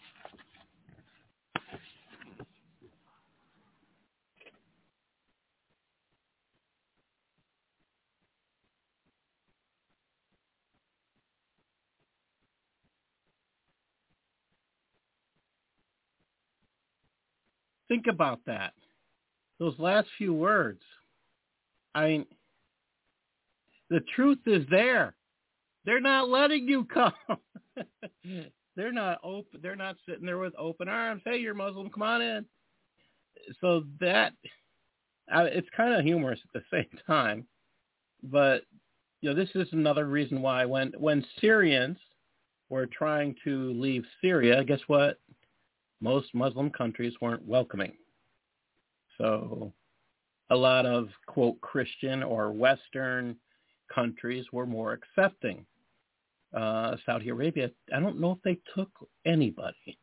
Think about that. Those last few words. I mean, the truth is there. They're not letting you come. They're not open. They're not sitting there with open arms. Hey, you're Muslim. Come on in. So that it's kind of humorous at the same time, but this is another reason why when Syrians were trying to leave Syria, guess what? Most Muslim countries weren't welcoming. So a lot of, quote, Christian or Western countries were more accepting. Saudi Arabia, I don't know if they took anybody.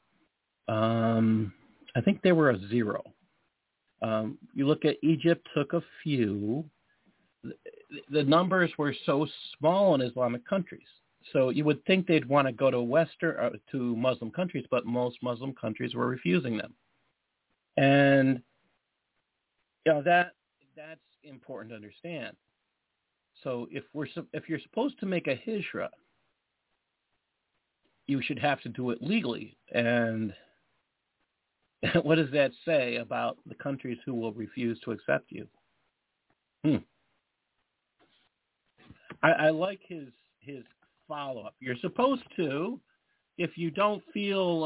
I think they were a zero. You look at Egypt, took a few. The numbers were so small in Islamic countries. So you would think they'd want to go to to Muslim countries, but most Muslim countries were refusing them. And that's important to understand. So if you're supposed to make a hijra, you should have to do it legally. And what does that say about the countries who will refuse to accept you? I like his follow-up. You're supposed to, if you feel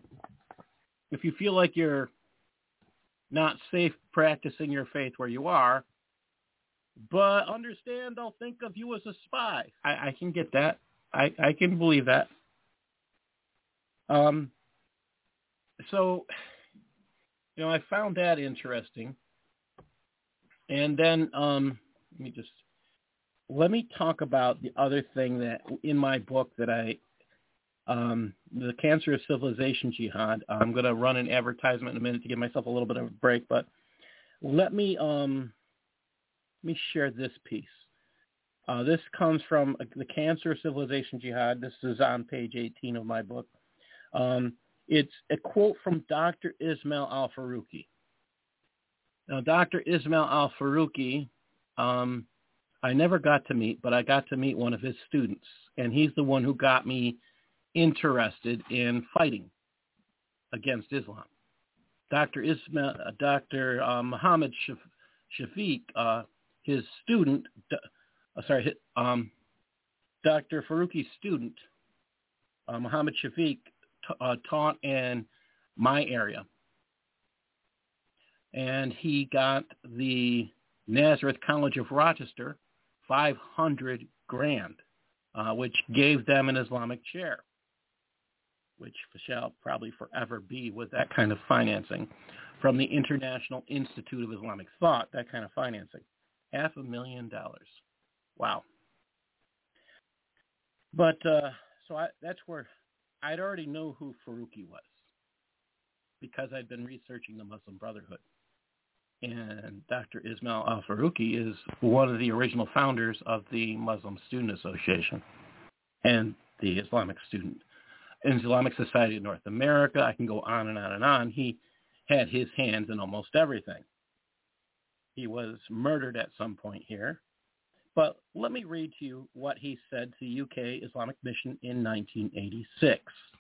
like you're not safe practicing your faith where you are, but understand they'll think of you as a spy. I can get that. I can believe that. So, I found that interesting. And then let me talk about the other thing that in my book that the Cancer of Civilization Jihad. I'm going to run an advertisement in a minute to give myself a little bit of a break, but let me share this piece. This comes from the Cancer of Civilization Jihad. This is on page 18 of my book. It's a quote from Dr. Ismail Al-Faruqi. Now, Dr. Ismail Al-Faruqi, I never got to meet, but I got to meet one of his students, and he's the one who got me interested in fighting against Islam. Dr. Muhammad Shafiq, his student, Dr. Faruqi's student, Muhammad Shafiq, taught in my area. And he got the Nazareth College of Rochester $500,000, which gave them an Islamic chair, which shall probably forever be with that kind of financing from the International Institute of Islamic Thought, that kind of financing. $500,000. Wow. But that's where I'd already know who Faruqi was because I'd been researching the Muslim Brotherhood. And Dr. Ismail Al-Faruqi is one of the original founders of the Muslim Student Association and the Islamic Society of North America. I can go on and on and on. He had his hands in almost everything. He was murdered at some point here. But let me read to you what he said to UK Islamic Mission in 1986.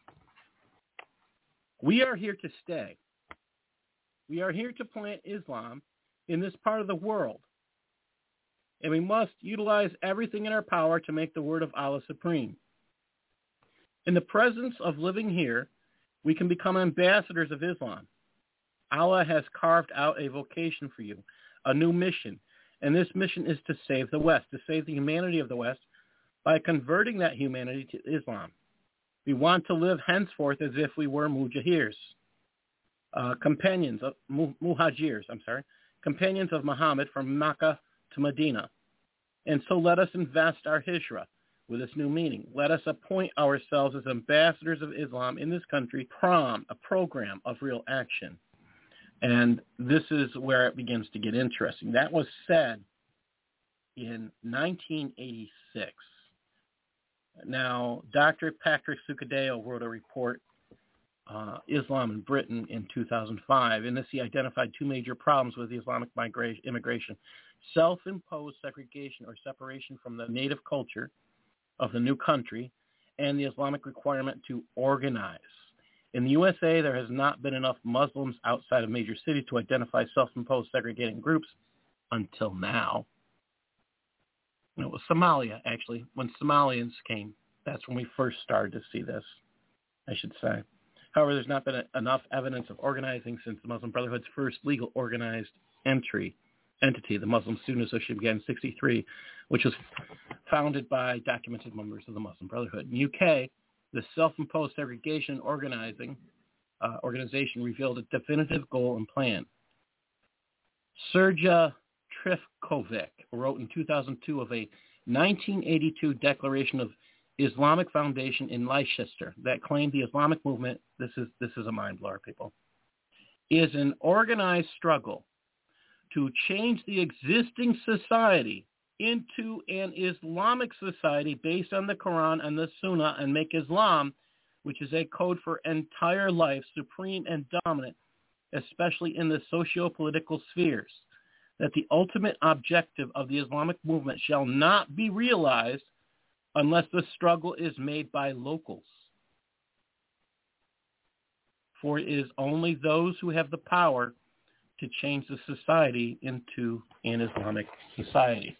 We are here to stay. We are here to plant Islam in this part of the world. and we must utilize everything in our power to make the word of Allah supreme. In the presence of living here, we can become ambassadors of Islam. Allah has carved out a vocation for you, a new mission, and this mission is to save the West, to save the humanity of the West by converting that humanity to Islam. We want to live henceforth as if we were muhajirs, companions of Muhammad from Mecca to Medina. And so let us invest our hijrah with this new meaning. Let us appoint ourselves as ambassadors of Islam in this country, a program of real action. And this is where it begins to get interesting. That was said in 1986. Now, Dr. Patrick Sukadeo wrote a report, Islam in Britain, in 2005. In this, he identified two major problems with Islamic immigration: self-imposed segregation or separation from the native culture of the new country, and the Islamic requirement to organize. In the USA, there has not been enough Muslims outside of major cities to identify self-imposed segregating groups until now. It was Somalia, actually. When Somalians came, that's when we first started to see this, I should say. However, there's not been enough evidence of organizing since the Muslim Brotherhood's first legal organized entity, the Muslim Student Association, began in 1963, which was founded by documented members of the Muslim Brotherhood. In the UK, the self-imposed segregation organization revealed a definitive goal and plan. Sergej Trifkovic wrote in 2002 of a 1982 Declaration of Islamic Foundation in Leicester that claimed the Islamic movement, this is a mind blower, people, is an organized struggle to change the existing society into an Islamic society based on the Quran and the Sunnah, and make Islam, which is a code for entire life, supreme and dominant, especially in the socio-political spheres. That the ultimate objective of the Islamic movement shall not be realized unless the struggle is made by locals. For it is only those who have the power to change the society into an Islamic society.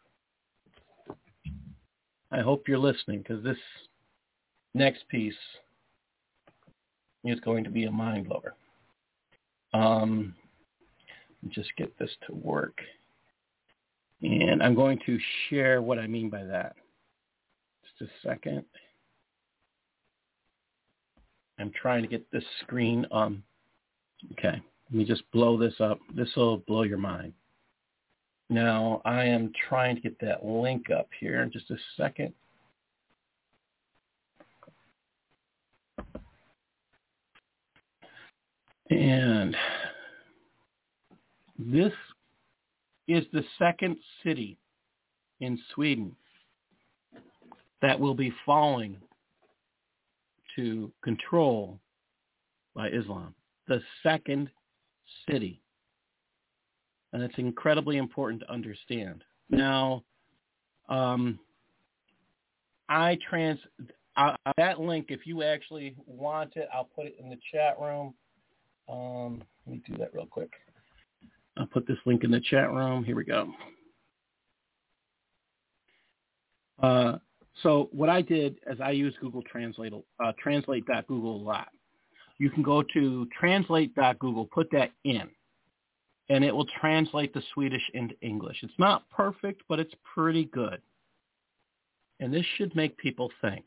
I hope you're listening, because this next piece is going to be a mind blower. Just get this to work. And I'm going to share what I mean by that. Just a second. I'm trying to get this screen on. Okay, let me just blow this up. This will blow your mind. Now, I am trying to get that link up here in just a second. And this is the second city in Sweden that will be falling to control by Islam. The second city. And it's incredibly important to understand. Now, that link, if you actually want it, I'll put it in the chat room. Let me do that real quick. I'll put this link in the chat room. Here we go. So what I did is I use Google Translate, translate.google a lot. You can go to translate.google, put that in, and it will translate the Swedish into English. It's not perfect, but it's pretty good. And this should make people think.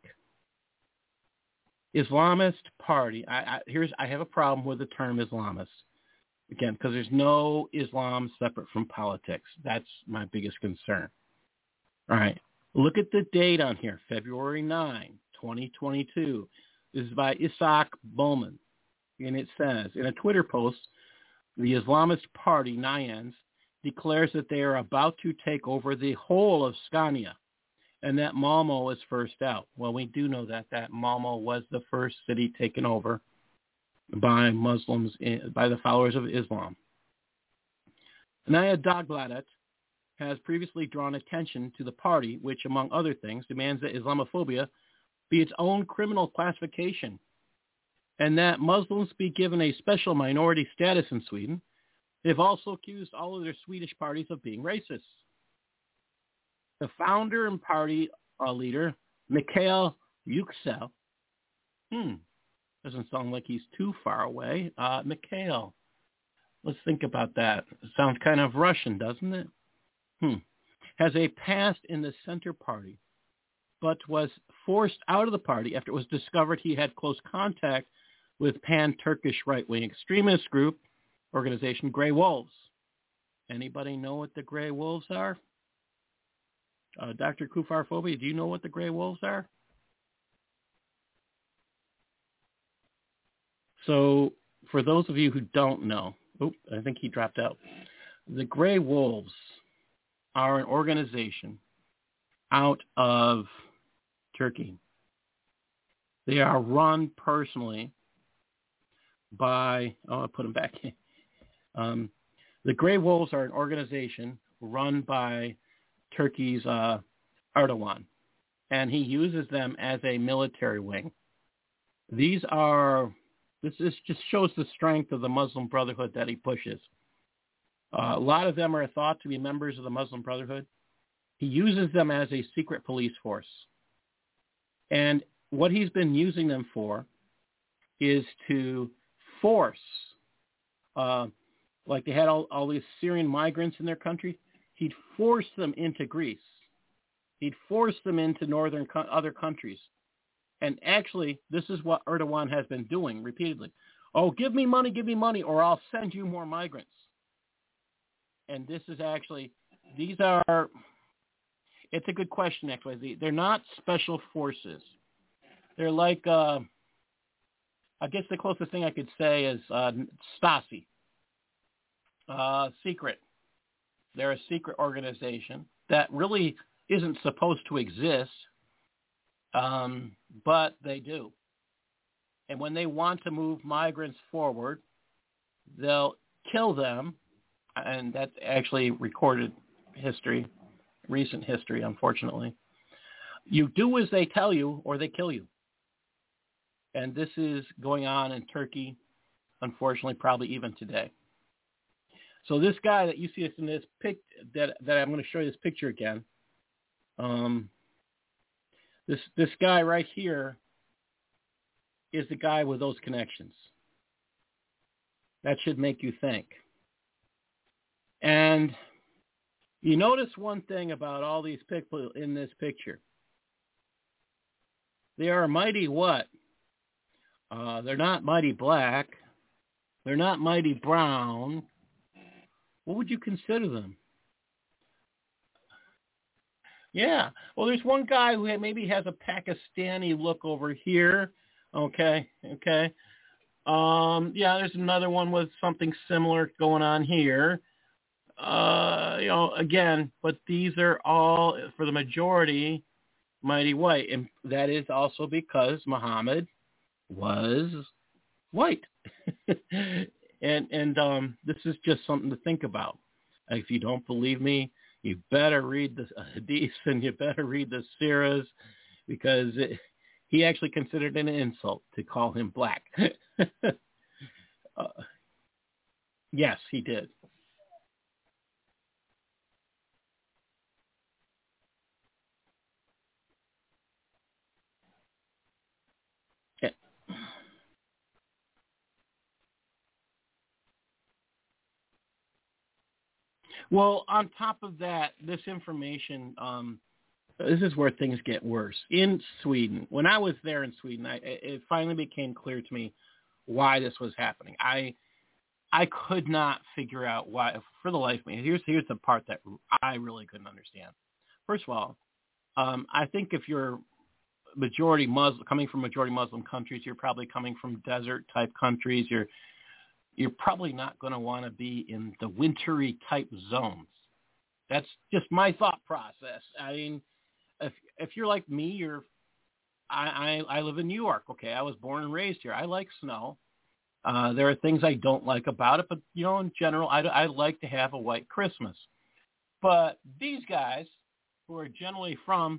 Islamist party. I have a problem with the term Islamist. Again, because there's no Islam separate from politics. That's my biggest concern. All right. Look at the date on here, February 9, 2022. This is by Isaac Bowman. And it says, in a Twitter post, the Islamist party, Nyans, declares that they are about to take over the whole of Scania, and that Malmo is first out. Well, we do know that Malmo was the first city taken over by Muslims, by the followers of Islam. Nya Dagbladet has previously drawn attention to the party, which, among other things, demands that Islamophobia be its own criminal classification, and that Muslims be given a special minority status in Sweden. They've also accused all of their Swedish parties of being racist. the founder and party leader, Mikhail Yüksel. Doesn't sound like he's too far away. Mikhail. Let's think about that. It sounds kind of Russian, doesn't it? Has a past in the Center Party, but was forced out of the party after it was discovered he had close contact with pan-Turkish right-wing extremist group organization Grey Wolves. Anybody know what the Grey Wolves are? Dr. Kufarphobia, do you know what the Grey Wolves are? So for those of you who don't know, I think he dropped out. The Grey Wolves are an organization out of Turkey. They are run personally by, I'll put them back in. The Grey Wolves are an organization run by Turkey's Erdogan, and he uses them as a military wing. This just shows the strength of the Muslim Brotherhood that he pushes. A lot of them are thought to be members of the Muslim Brotherhood. He uses them as a secret police force. And what he's been using them for is to force, like they had all these Syrian migrants in their country, he'd force them into Greece. He'd force them into other countries. And actually, this is what Erdogan has been doing repeatedly. Oh, give me money, or I'll send you more migrants. And this is actually, it's a good question, actually. They're not special forces. They're like, I guess the closest thing I could say is Stasi, secret. They're a secret organization that really isn't supposed to exist, but they do. And when they want to move migrants forward, they'll kill them, and that's actually recorded history, recent history, unfortunately. You do as they tell you, or they kill you. And this is going on in Turkey, unfortunately, probably even today. So this guy that you see us in this that I'm going to show you this picture again. This guy right here is the guy with those connections. That should make you think. And you notice one thing about all these people in this picture. They are mighty what? They're not mighty black. They're not mighty brown. What would you consider them? Yeah. Well, there's one guy who maybe has a Pakistani look over here. Okay. Yeah, there's another one with something similar going on here. Again, but these are all, for the majority, mighty white. And that is also because Muhammad was white. And this is just something to think about. If you don't believe me, you better read the Hadiths and you better read the Siras, because he actually considered it an insult to call him black. Yes, he did. Well, on top of that, this information, this is where things get worse. In Sweden, when I was there in Sweden, it finally became clear to me why this was happening. I could not figure out why, for the life of me. Here's the part that I really couldn't understand. First of all, I think if you're majority Muslim, coming from majority Muslim countries, you're probably coming from desert-type countries. You're probably not going to want to be in the wintry type zones. That's just my thought process. I mean, if you're like me, I live in New York. Okay, I was born and raised here. I like snow. There are things I don't like about it, but in general, I like to have a white Christmas. But these guys, who are generally from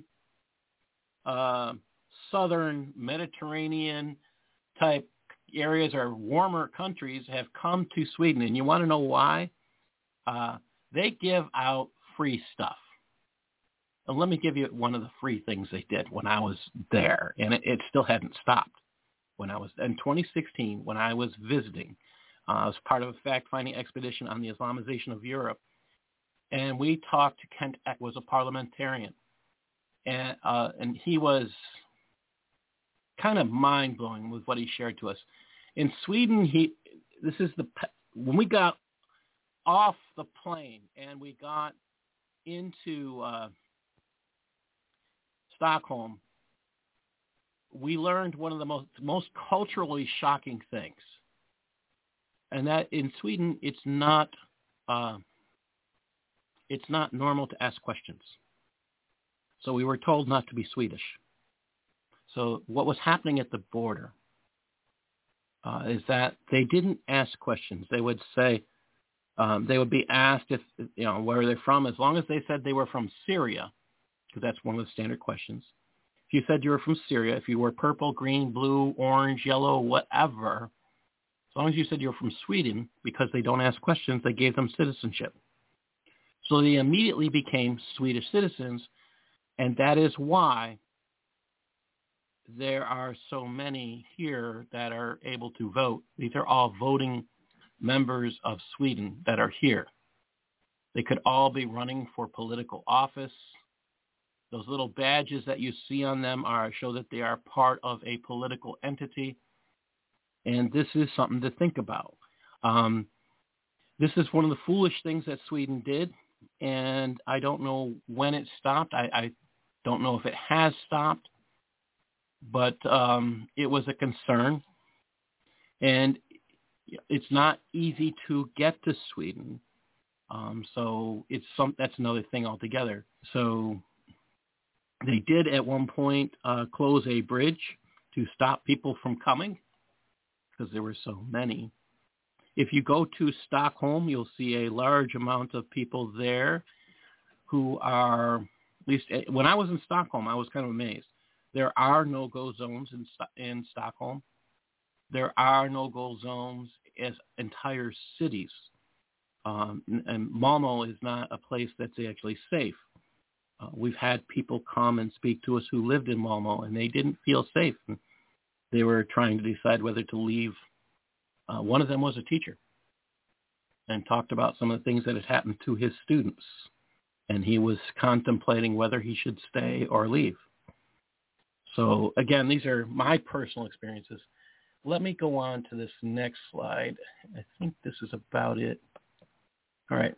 southern Mediterranean type areas or warmer countries, have come to Sweden. And you want to know why? They give out free stuff. let me give you one of the free things they did when I was there, and it still hadn't stopped. When I was in 2016, when I was visiting, I was part of a fact-finding expedition on the Islamization of Europe, and we talked to Kent Eck, was a parliamentarian, and he was kind of mind-blowing with what he shared to us. In Sweden, when we got off the plane and we got into Stockholm, we learned one of the most culturally shocking things, and that in Sweden it's not normal to ask questions. So we were told not to be Swedish. So what was happening at the border is that they didn't ask questions. They would say they would be asked if where they're from, as long as they said they were from Syria, because that's one of the standard questions. If you said you were from Syria, if you were purple, green, blue, orange, yellow, whatever, as long as you said you were from Sweden, because they don't ask questions, they gave them citizenship. So they immediately became Swedish citizens, and that is why there are so many here that are able to vote. These are all voting members of Sweden that are here. They could all be running for political office. Those little badges that you see on them show that they are part of a political entity. And this is something to think about. This is one of the foolish things that Sweden did, and I don't know when it stopped. I don't know if it has stopped, but it was a concern. And it's not easy to get to Sweden. So that's another thing altogether. So they did at one point close a bridge to stop people from coming because there were so many. If you go to Stockholm, you'll see a large amount of people there who are, at least when I was in Stockholm, I was kind of amazed. There are no-go zones in Stockholm. There are no-go zones as entire cities. And Malmo is not a place that's actually safe. We've had people come and speak to us who lived in Malmo, and they didn't feel safe. They were trying to decide whether to leave. One of them was a teacher and talked about some of the things that had happened to his students, and he was contemplating whether he should stay or leave. So, again, these are my personal experiences. Let me go on to this next slide. I think this is about it. All right.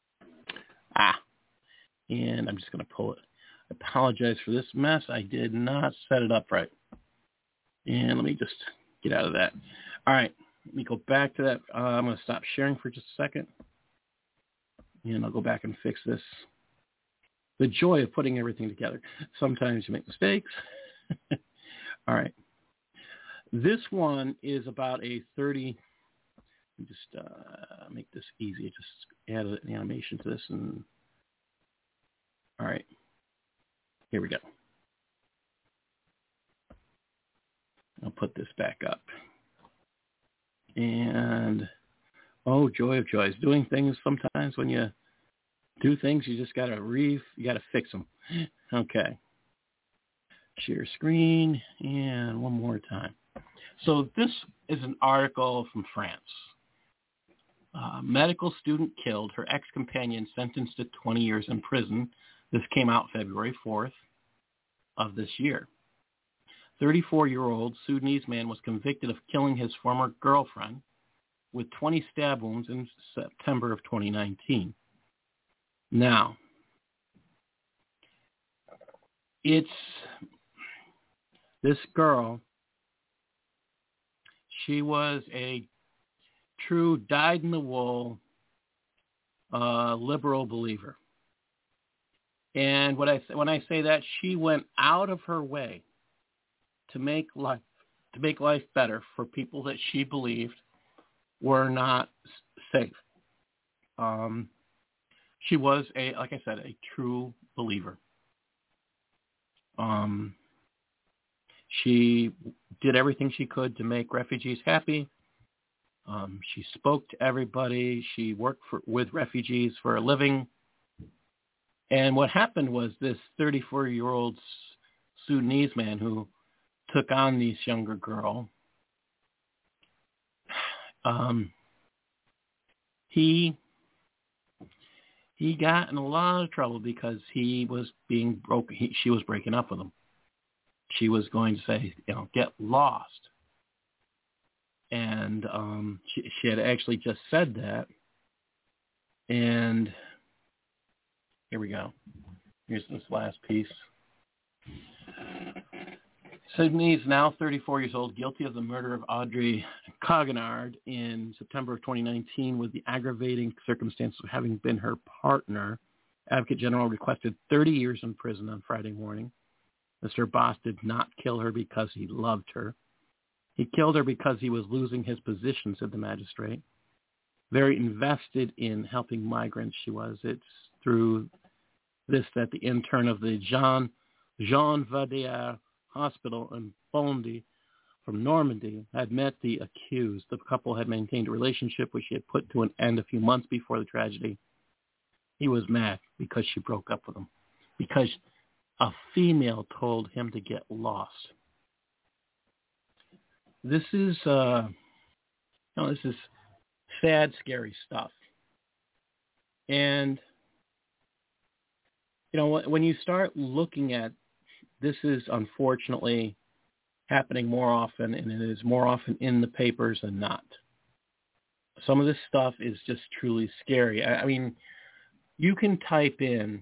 And I'm just going to pull it. I apologize for this mess. I did not set it up right. And let me just get out of that. All right. Let me go back to that. I'm going to stop sharing for just a second. And I'll go back and fix this. The joy of putting everything together. Sometimes you make mistakes. All right. This one is about a 30. Let me just make this easy. Just add an animation to this. And all right. Here we go. I'll put this back up. And, oh, joy of joys. Doing things sometimes when you do things, you just got to fix them. Okay. Share screen. And one more time. So this is an article from France. Medical student killed, her ex-companion sentenced to 20 years in prison. This came out February 4th of this year. 34-year-old Sudanese man was convicted of killing his former girlfriend with 20 stab wounds in September of 2019. Now, it's this girl. She was a true dyed-in-the-wool liberal believer. And when I say that, she went out of her way to make life better for people that she believed were not safe. She was like I said, a true believer. She did everything she could to make refugees happy. She spoke to everybody. She worked with refugees for a living. And what happened was this 34-year-old Sudanese man who took on this younger girl, he got in a lot of trouble because he was being broken. She was breaking up with him. She was going to say, get lost. And she had actually just said that. And here we go. Here's this last piece. Sudanese, now 34 years old, guilty of the murder of Audrey Cognard in September of 2019 with the aggravating circumstances of having been her partner. Advocate General requested 30 years in prison on Friday morning. Mr. Boss did not kill her because he loved her. He killed her because he was losing his position, said the magistrate. Very invested in helping migrants, she was. It's through this that the intern of the Jean Vadier Hospital in Bondy from Normandy had met the accused. The couple had maintained a relationship which she had put to an end a few months before the tragedy. He was mad because she broke up with him, because a female told him to get lost. This is this is sad, scary stuff. And when you start looking at this, is unfortunately happening more often, and it is more often in the papers than not. Some of this stuff is just truly scary. I mean, you can type in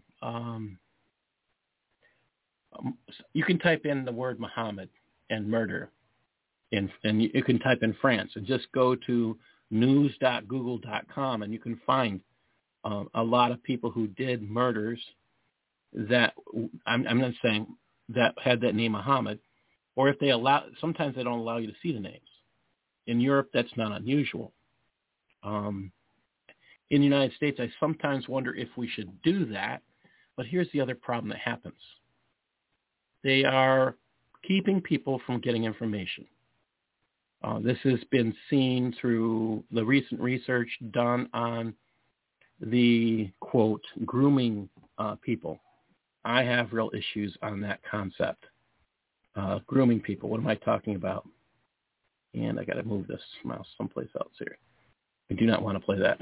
the word Muhammad and murder, and you can type in France and just go to news.google.com, and you can find a lot of people who did murders that I'm not saying that had that name Muhammad, or if they sometimes they don't allow you to see the names. In Europe, that's not unusual. In the United States, I sometimes wonder if we should do that, but here's the other problem that happens. They are keeping people from getting information. This has been seen through the recent research done on the, quote, grooming people. I have real issues on that concept. Grooming people, what am I talking about? And I got to move this mouse someplace else here. I do not want to play that.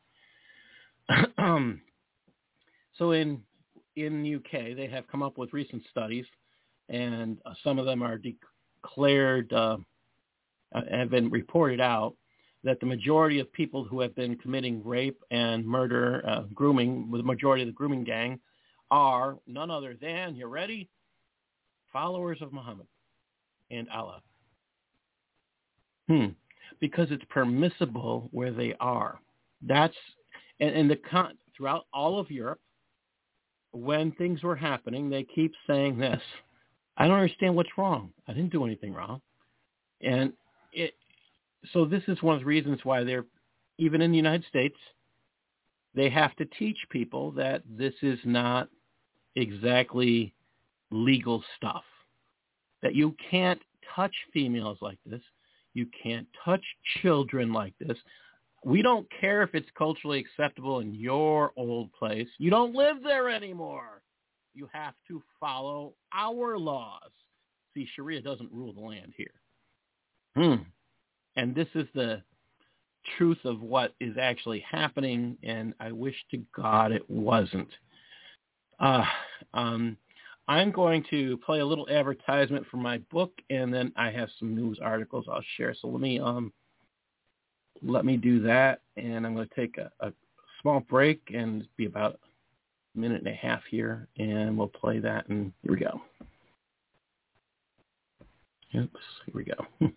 So in UK, they have come up with recent studies, and some of them are declared, have been reported out, that the majority of people who have been committing rape and murder, grooming, the majority of the grooming gang, are none other than, you ready? Followers of Muhammad and Allah. Because it's permissible where they are. That's and throughout all of Europe, when things were happening, they keep saying this: I don't understand what's wrong. I didn't do anything wrong. And so this is one of the reasons why they're, even in the United States, they have to teach people that this is not exactly legal stuff, that you can't touch females like this. You can't touch children like this. We don't care if it's culturally acceptable in your old place. You don't live there anymore. You have to follow our laws. See, Sharia doesn't rule the land here. And this is the truth of what is actually happening, and I wish to God it wasn't. I'm going to play a little advertisement for my book, and then I have some news articles I'll share. So let me do that, and I'm going to take a small break, and be about a minute and a half here, and we'll play that, and here we go. Oops, here we go.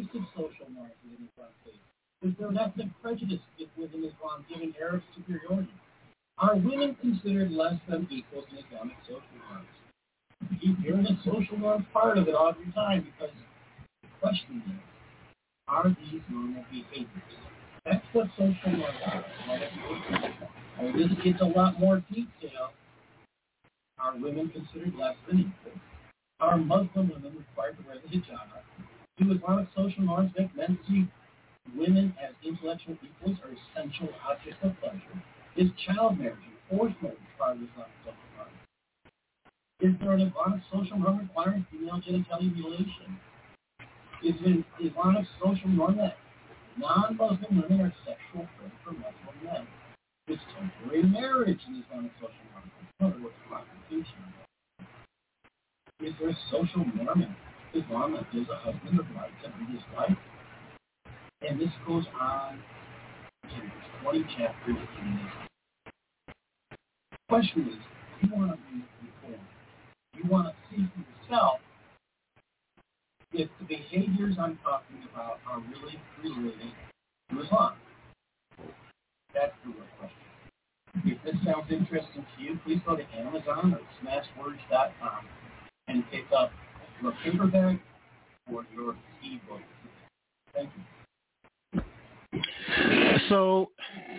pervasive social norms within Islam faith? Is there an ethnic prejudice within Islam giving Arab superiority? Are women considered less than equals in Islamic social norms? Keep hearing the social norms part of it all the time because the question is, are these normal behaviors? That's what social norms are. And this gets a lot more detail. Are women considered less than equal? Are Muslim women required to wear the hijab? Do Islamic social norms make men see women as intellectual equals or essential objects of pleasure? Is child marriage and forced marriage part of Islamic social norms? Is there an Islamic social norm requiring female genital mutilation? Is an Islamic social norm that non-Muslim women are sexual prey for Muslim men? Is temporary marriage in Islamic social norm? In other words, prostitution. Is there a social norm in Islam that gives a husband the right to beat his wife? And this goes on in 20 chapters in this. The question is, you want to be informed. You want to see for yourself if the behaviors I'm talking about are really related to Islam. That's the real question. If this sounds interesting to you, please go to Amazon or smashwords.com and pick up your paperback or your ebook. Thank you. So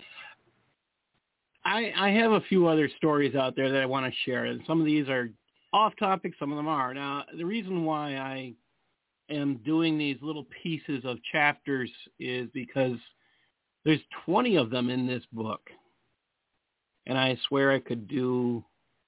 I have a few other stories out there that I want to share, and some of these are off topic, some of them are. Now, the reason why I am doing these little pieces of chapters is because there's 20 of them in this book. And I swear I could do...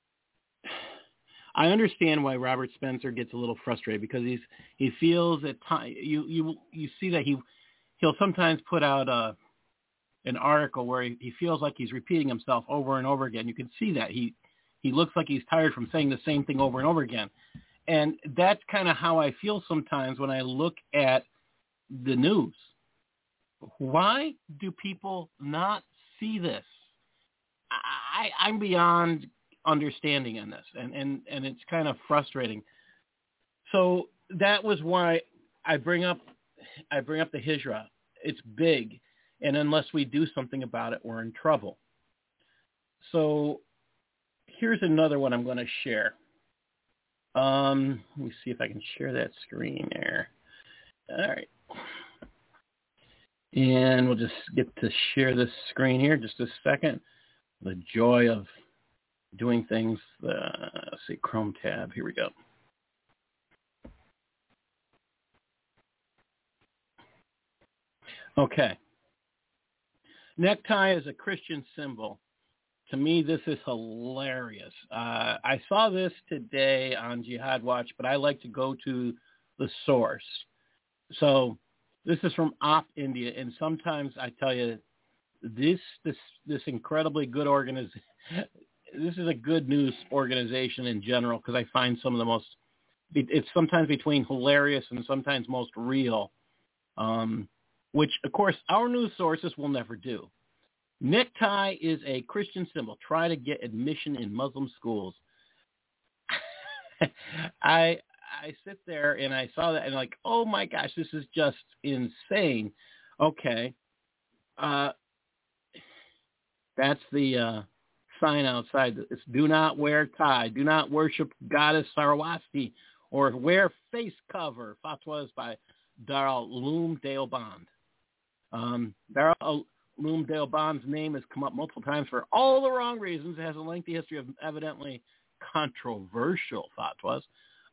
I understand why Robert Spencer gets a little frustrated because he feels at times... You see that he'll sometimes put out an article where he feels like he's repeating himself over and over again. You can see that. He looks like he's tired from saying the same thing over and over again. And that's kind of how I feel sometimes when I look at the news. Why do people not see this? I'm beyond understanding on this, and it's kind of frustrating. So that was why I bring up the hijra. It's big, and unless we do something about it, we're in trouble. So here's another one I'm going to share. Let me see if I can share that screen there. All right. And we'll just get to share this screen here just a second. The joy of doing things. Let's see, Chrome tab. Here we go. Okay. Necktie is a Christian symbol. To me, this is hilarious. I saw this today on Jihad Watch, but I like to go to the source. So this is from Op India, and sometimes I tell you, this incredibly good organization, this is a good news organization in general because I find some of the most, it's sometimes between hilarious and sometimes most real, which, of course, our news sources will never do. Necktie is a Christian symbol. Try to get admission in Muslim schools. I sit there and I saw that and like, oh my gosh, this is just insane. Okay. That's the sign outside. It's do not wear tie. Do not worship goddess Saraswati or wear face cover. Fatwas by Darul Uloom Deoband. Darul Uloom Deoband's name has come up multiple times for all the wrong reasons. It has a lengthy history of evidently controversial fatwas.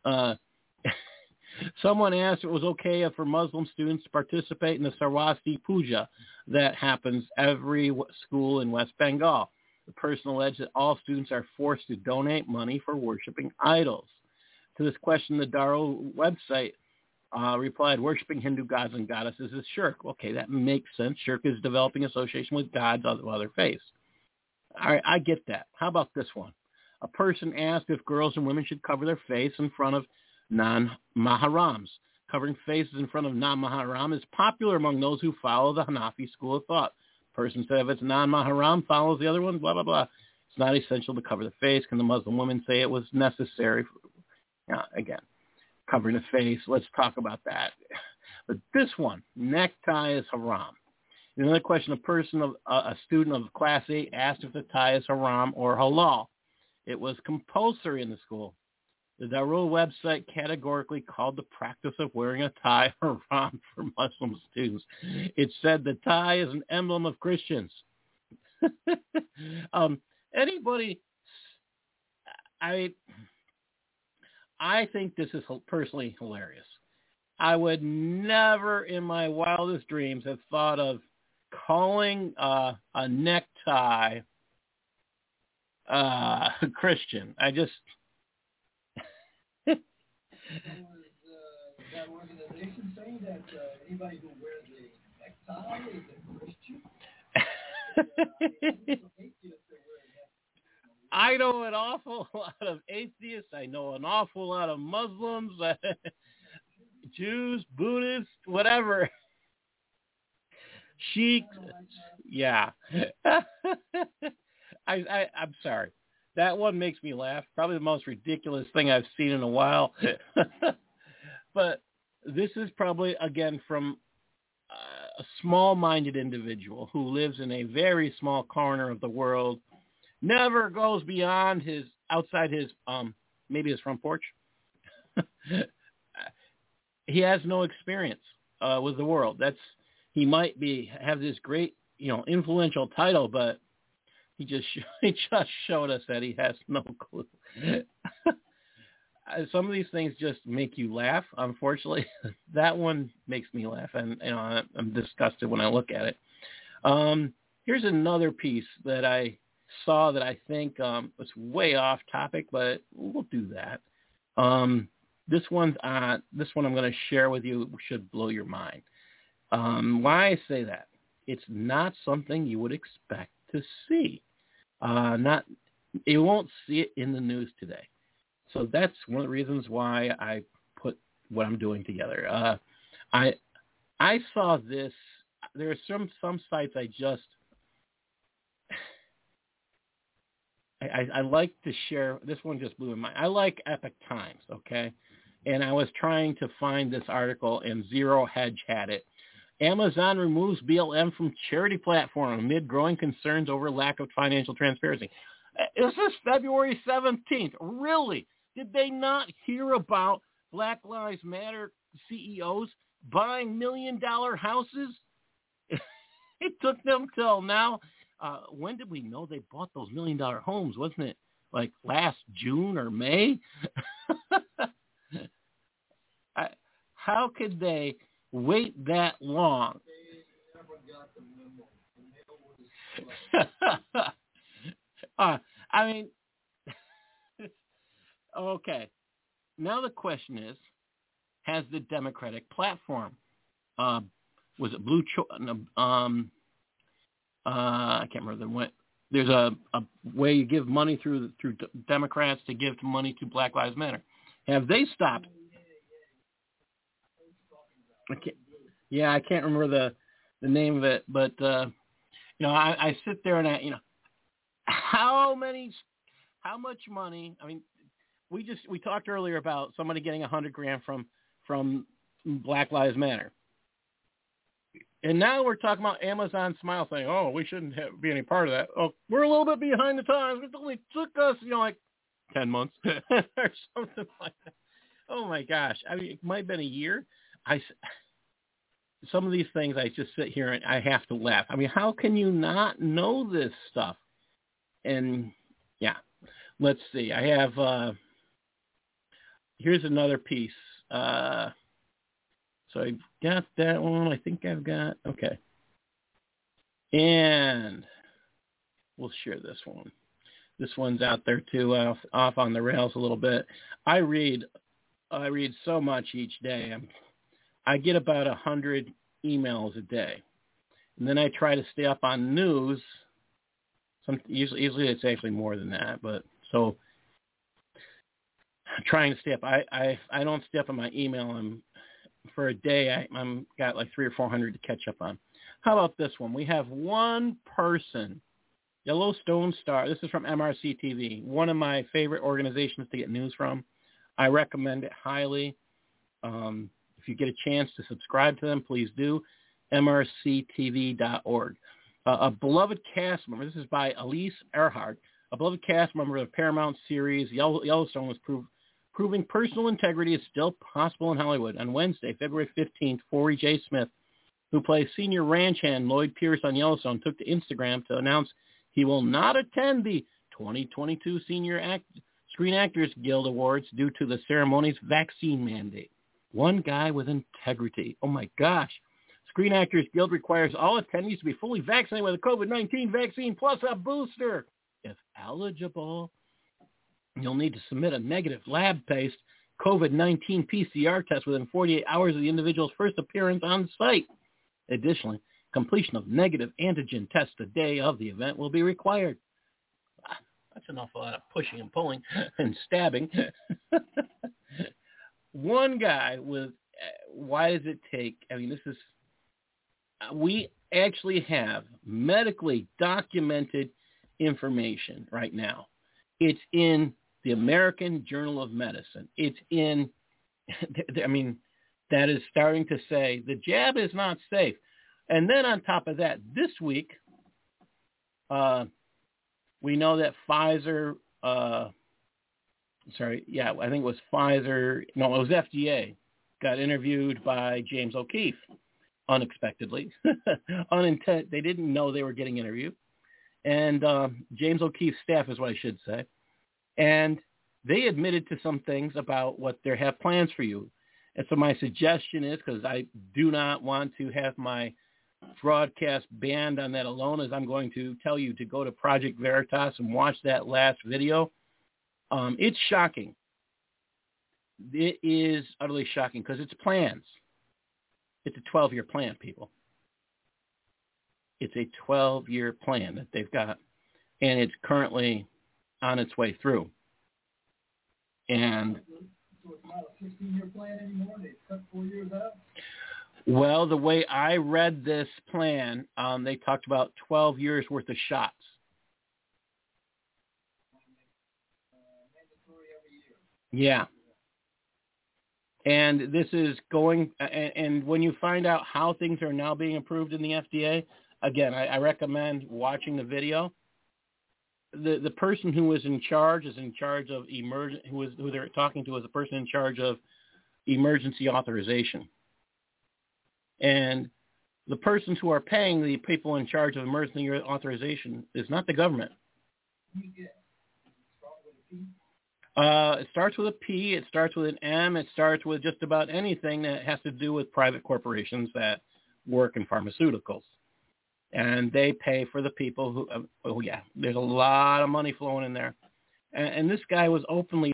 Someone asked if it was okay for Muslim students to participate in the Saraswati Puja that happens every school in West Bengal. The person alleged that all students are forced to donate money for worshiping idols. To this question, the Darul website replied, worshiping Hindu gods and goddesses is shirk. Okay, that makes sense. Shirk is developing association with gods of other faiths. All right, I get that. How about this one? A person asked if girls and women should cover their face in front of non-maharams. Covering faces in front of non-maharam is popular among those who follow the Hanafi school of thought. Person said if it's non-maharam, follows the other one, blah, blah, blah. It's not essential to cover the face. Can the Muslim women say it was necessary? Again, covering the face. Let's talk about that. But this one, necktie is haram. Another question, a student of Class 8 asked if the tie is haram or halal. It was compulsory in the school. The Darul website categorically called the practice of wearing a tie haram for Muslim students. It said the tie is an emblem of Christians. Anybody, I think this is personally hilarious. I would never in my wildest dreams have thought of calling a necktie Christian. I just... that organization saying that anybody who wears a necktie is a Christian? I know an awful lot of atheists. I know an awful lot of Muslims, Jews, Buddhists, whatever. Sheiks. Yeah. I'm sorry. That one makes me laugh. Probably the most ridiculous thing I've seen in a while. But this is probably, again, from a small-minded individual who lives in a very small corner of the world, never goes beyond outside his, maybe his front porch. He has no experience with the world. He might have this great, influential title, but he just showed us that he has no clue. Some of these things just make you laugh, unfortunately. That one makes me laugh, and I'm disgusted when I look at it. Here's another piece that I saw that I think was way off topic, but we'll do that. This one I'm going to share with you should blow your mind. Why I say that? It's not something you would expect to see. You won't see it in the news today. So that's one of the reasons why I put what I'm doing together. I saw this. There are some sites I like to share. This one just blew my mind. I like Epoch Times, okay? And I was trying to find this article, and Zero Hedge had it. Amazon removes BLM from charity platform amid growing concerns over lack of financial transparency. This is February 17th. Really? Did they not hear about Black Lives Matter CEOs buying $1 million houses? It took them till now. When did we know they bought those $1 million homes? Wasn't it like last June or May? How could they wait that long? I mean, okay. Now the question is, has the Democratic platform, was it Blue I can't remember there's a way you give money through Democrats to give money to Black Lives Matter. Have they stopped? I can't remember the name of it, but I sit there and how much money? I mean, we talked earlier about somebody getting $100,000 from Black Lives Matter. And now we're talking about Amazon Smile saying, oh, we shouldn't be any part of that. Oh, we're a little bit behind the times. It only took us, like 10 months or something like that. Oh, my gosh. I mean, it might have been a year. Some of these things I just sit here and I have to laugh. I mean, how can you not know this stuff? And, yeah, let's see. I have here's another piece. So I got that one. I think I've got, okay. And we'll share this one. This one's out there too, off on the rails a little bit. I read so much each day. I get about 100 emails a day. And then I try to stay up on news. Usually it's actually more than that, but so I'm trying to stay up. I don't stay up on my email. For a day, I'm got like 300 or 400 to catch up on. How about this one? We have one person, Yellowstone Star. This is from MRC TV, one of my favorite organizations to get news from. I recommend it highly. If you get a chance to subscribe to them, please do. mrctv.org. A beloved cast member, this is by Elise Earhart, a beloved cast member of the Paramount series Yellowstone was proving personal integrity is still possible in Hollywood. On Wednesday, February 15th, Forey J. Smith, who plays senior ranch hand Lloyd Pierce on Yellowstone, took to Instagram to announce he will not attend the 2022 Screen Actors Guild Awards due to the ceremony's vaccine mandate. One guy with integrity. Oh, my gosh. Screen Actors Guild requires all attendees to be fully vaccinated with a COVID-19 vaccine plus a booster. If eligible, you'll need to submit a negative lab-based COVID-19 PCR test within 48 hours of the individual's first appearance on site. Additionally, completion of negative antigen tests the day of the event will be required. That's an awful lot of pushing and pulling and stabbing. One guy with, why does it take, we actually have medically documented information right now. It's in the American Journal of Medicine. It's in, that is starting to say the jab is not safe. And then on top of that, this week, we know that Pfizer, I think it was Pfizer, no, it was FDA, got interviewed by James O'Keefe, unexpectedly. They didn't know they were getting interviewed. And James O'Keefe's staff is what I should say. And they admitted to some things about what they have plans for you. And so my suggestion is, because I do not want to have my broadcast banned on that alone, is I'm going to tell you to go to Project Veritas and watch that last video. It's shocking. It is utterly shocking because it's plans. It's a 12-year plan, people. It's a 12-year plan that they've got, and it's currently on its way through. And so it's not a 16-year plan anymore? They cut 4 years out? Well, the way I read this plan, they talked about 12 years worth of shots. Mandatory every year. Yeah. And this is going, and when you find out how things are now being approved in the FDA, again, I recommend watching the video. The person who is in charge of who they're talking to is the person in charge of emergency authorization. And the persons who are paying the people in charge of emergency authorization is not the government. It starts with a P, it starts with an M, it starts with just about anything that has to do with private corporations that work in pharmaceuticals. And they pay for the people who, there's a lot of money flowing in there. And this guy was openly,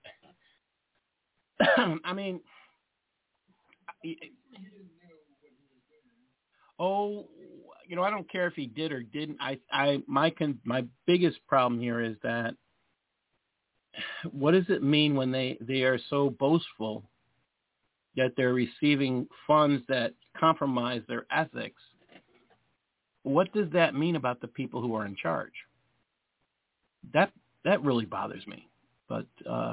I don't care if he did or didn't. My biggest problem here is that what does it mean when they are so boastful that they're receiving funds that compromise their ethics? What does that mean about the people who are in charge? That really bothers me. But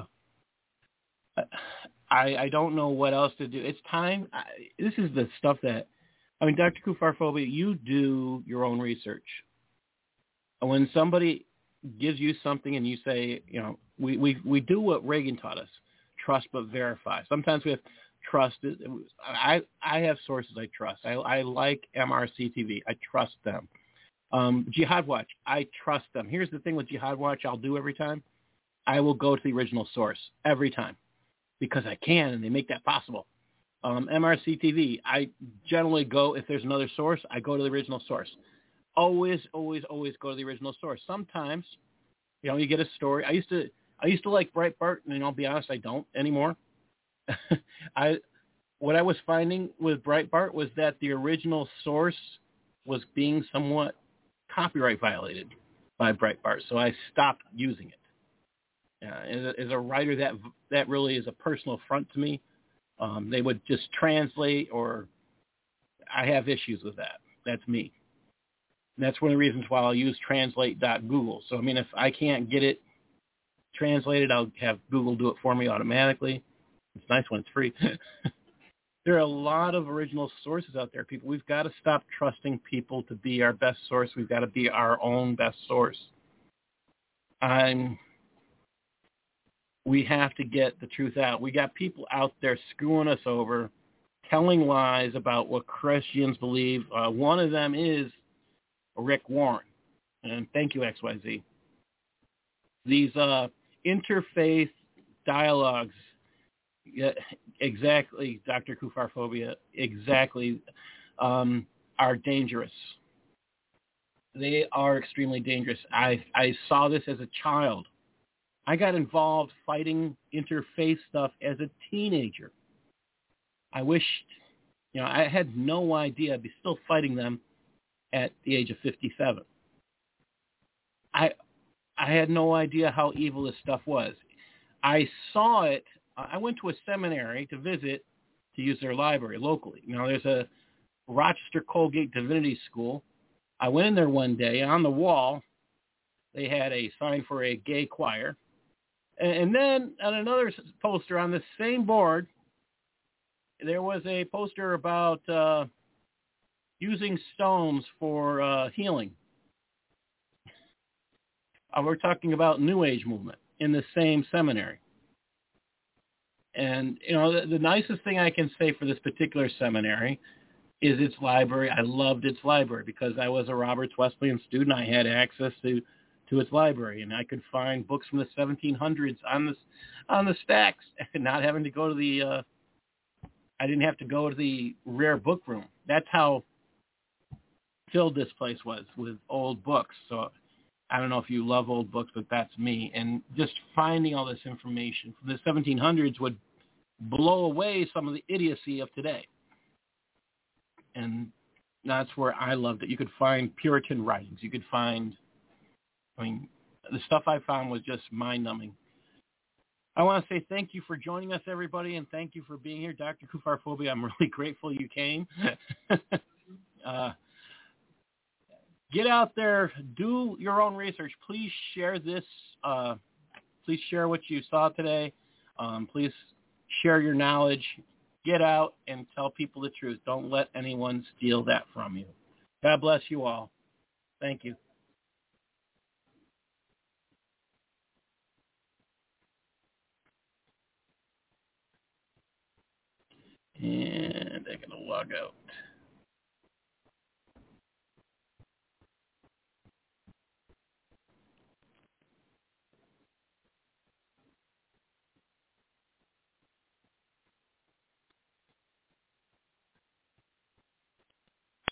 I don't know what else to do. It's time. This is the stuff that, Dr. Kufarphobia, you do your own research. When somebody gives you something and you say, we do what Reagan taught us, trust but verify. Sometimes we have trust. I have sources I trust. I like MRCTV. I trust them. Jihad Watch, I trust them. Here's the thing with Jihad Watch I'll do every time. I will go to the original source every time because I can, and they make that possible. MRCTV, I generally go, if there's another source, I go to the original source. Always, always, always go to the original source. Sometimes, you get a story. I used to like Breitbart, and I'll be honest, I don't anymore. What I was finding with Breitbart was that the original source was being somewhat copyright violated by Breitbart, so I stopped using it. As a writer, that really is a personal affront to me. They would just translate, or I have issues with that. That's me. And that's one of the reasons why I'll use translate.google. So, if I can't get it translated, I'll have Google do it for me automatically. It's nice when it's free. There are a lot of original sources out there, people. We've got to stop trusting people to be our best source. We've got to be our own best source. We have to get the truth out. We got people out there screwing us over, telling lies about what Christians believe. One of them is Rick Warren. And thank you, XYZ. These interfaith dialogues, yeah, exactly, Dr. Kufarphobia, exactly, are dangerous. They are extremely dangerous. I saw this as a child. I got involved fighting interfaith stuff as a teenager. I wished, I had no idea I'd be still fighting them at the age of 57. I had no idea how evil this stuff was. I saw it. I went to a seminary to visit, to use their library locally. There's a Rochester Colgate Divinity School. I went in there one day. On the wall, they had a sign for a gay choir. And then on another poster on the same board, there was a poster about using stones for healing. We're talking about New Age movement in the same seminary. And, the nicest thing I can say for this particular seminary is its library. I loved its library because I was a Roberts Wesleyan student. I had access to its library, and I could find books from the 1700s on the stacks, and not having to go to I didn't have to go to the rare book room. That's how filled this place was with old books. So I don't know if you love old books, but that's me. And just finding all this information from the 1700s would blow away some of the idiocy of today. And that's where I loved it. You could find Puritan writings. You could find, the stuff I found was just mind-numbing. I want to say thank you for joining us, everybody, and thank you for being here. Dr. Kufarphobia, I'm really grateful you came. Get out there, do your own research. Please share this. Please share what you saw today. Please share your knowledge. Get out and tell people the truth. Don't let anyone steal that from you. God bless you all. Thank you. And I'm going to log out.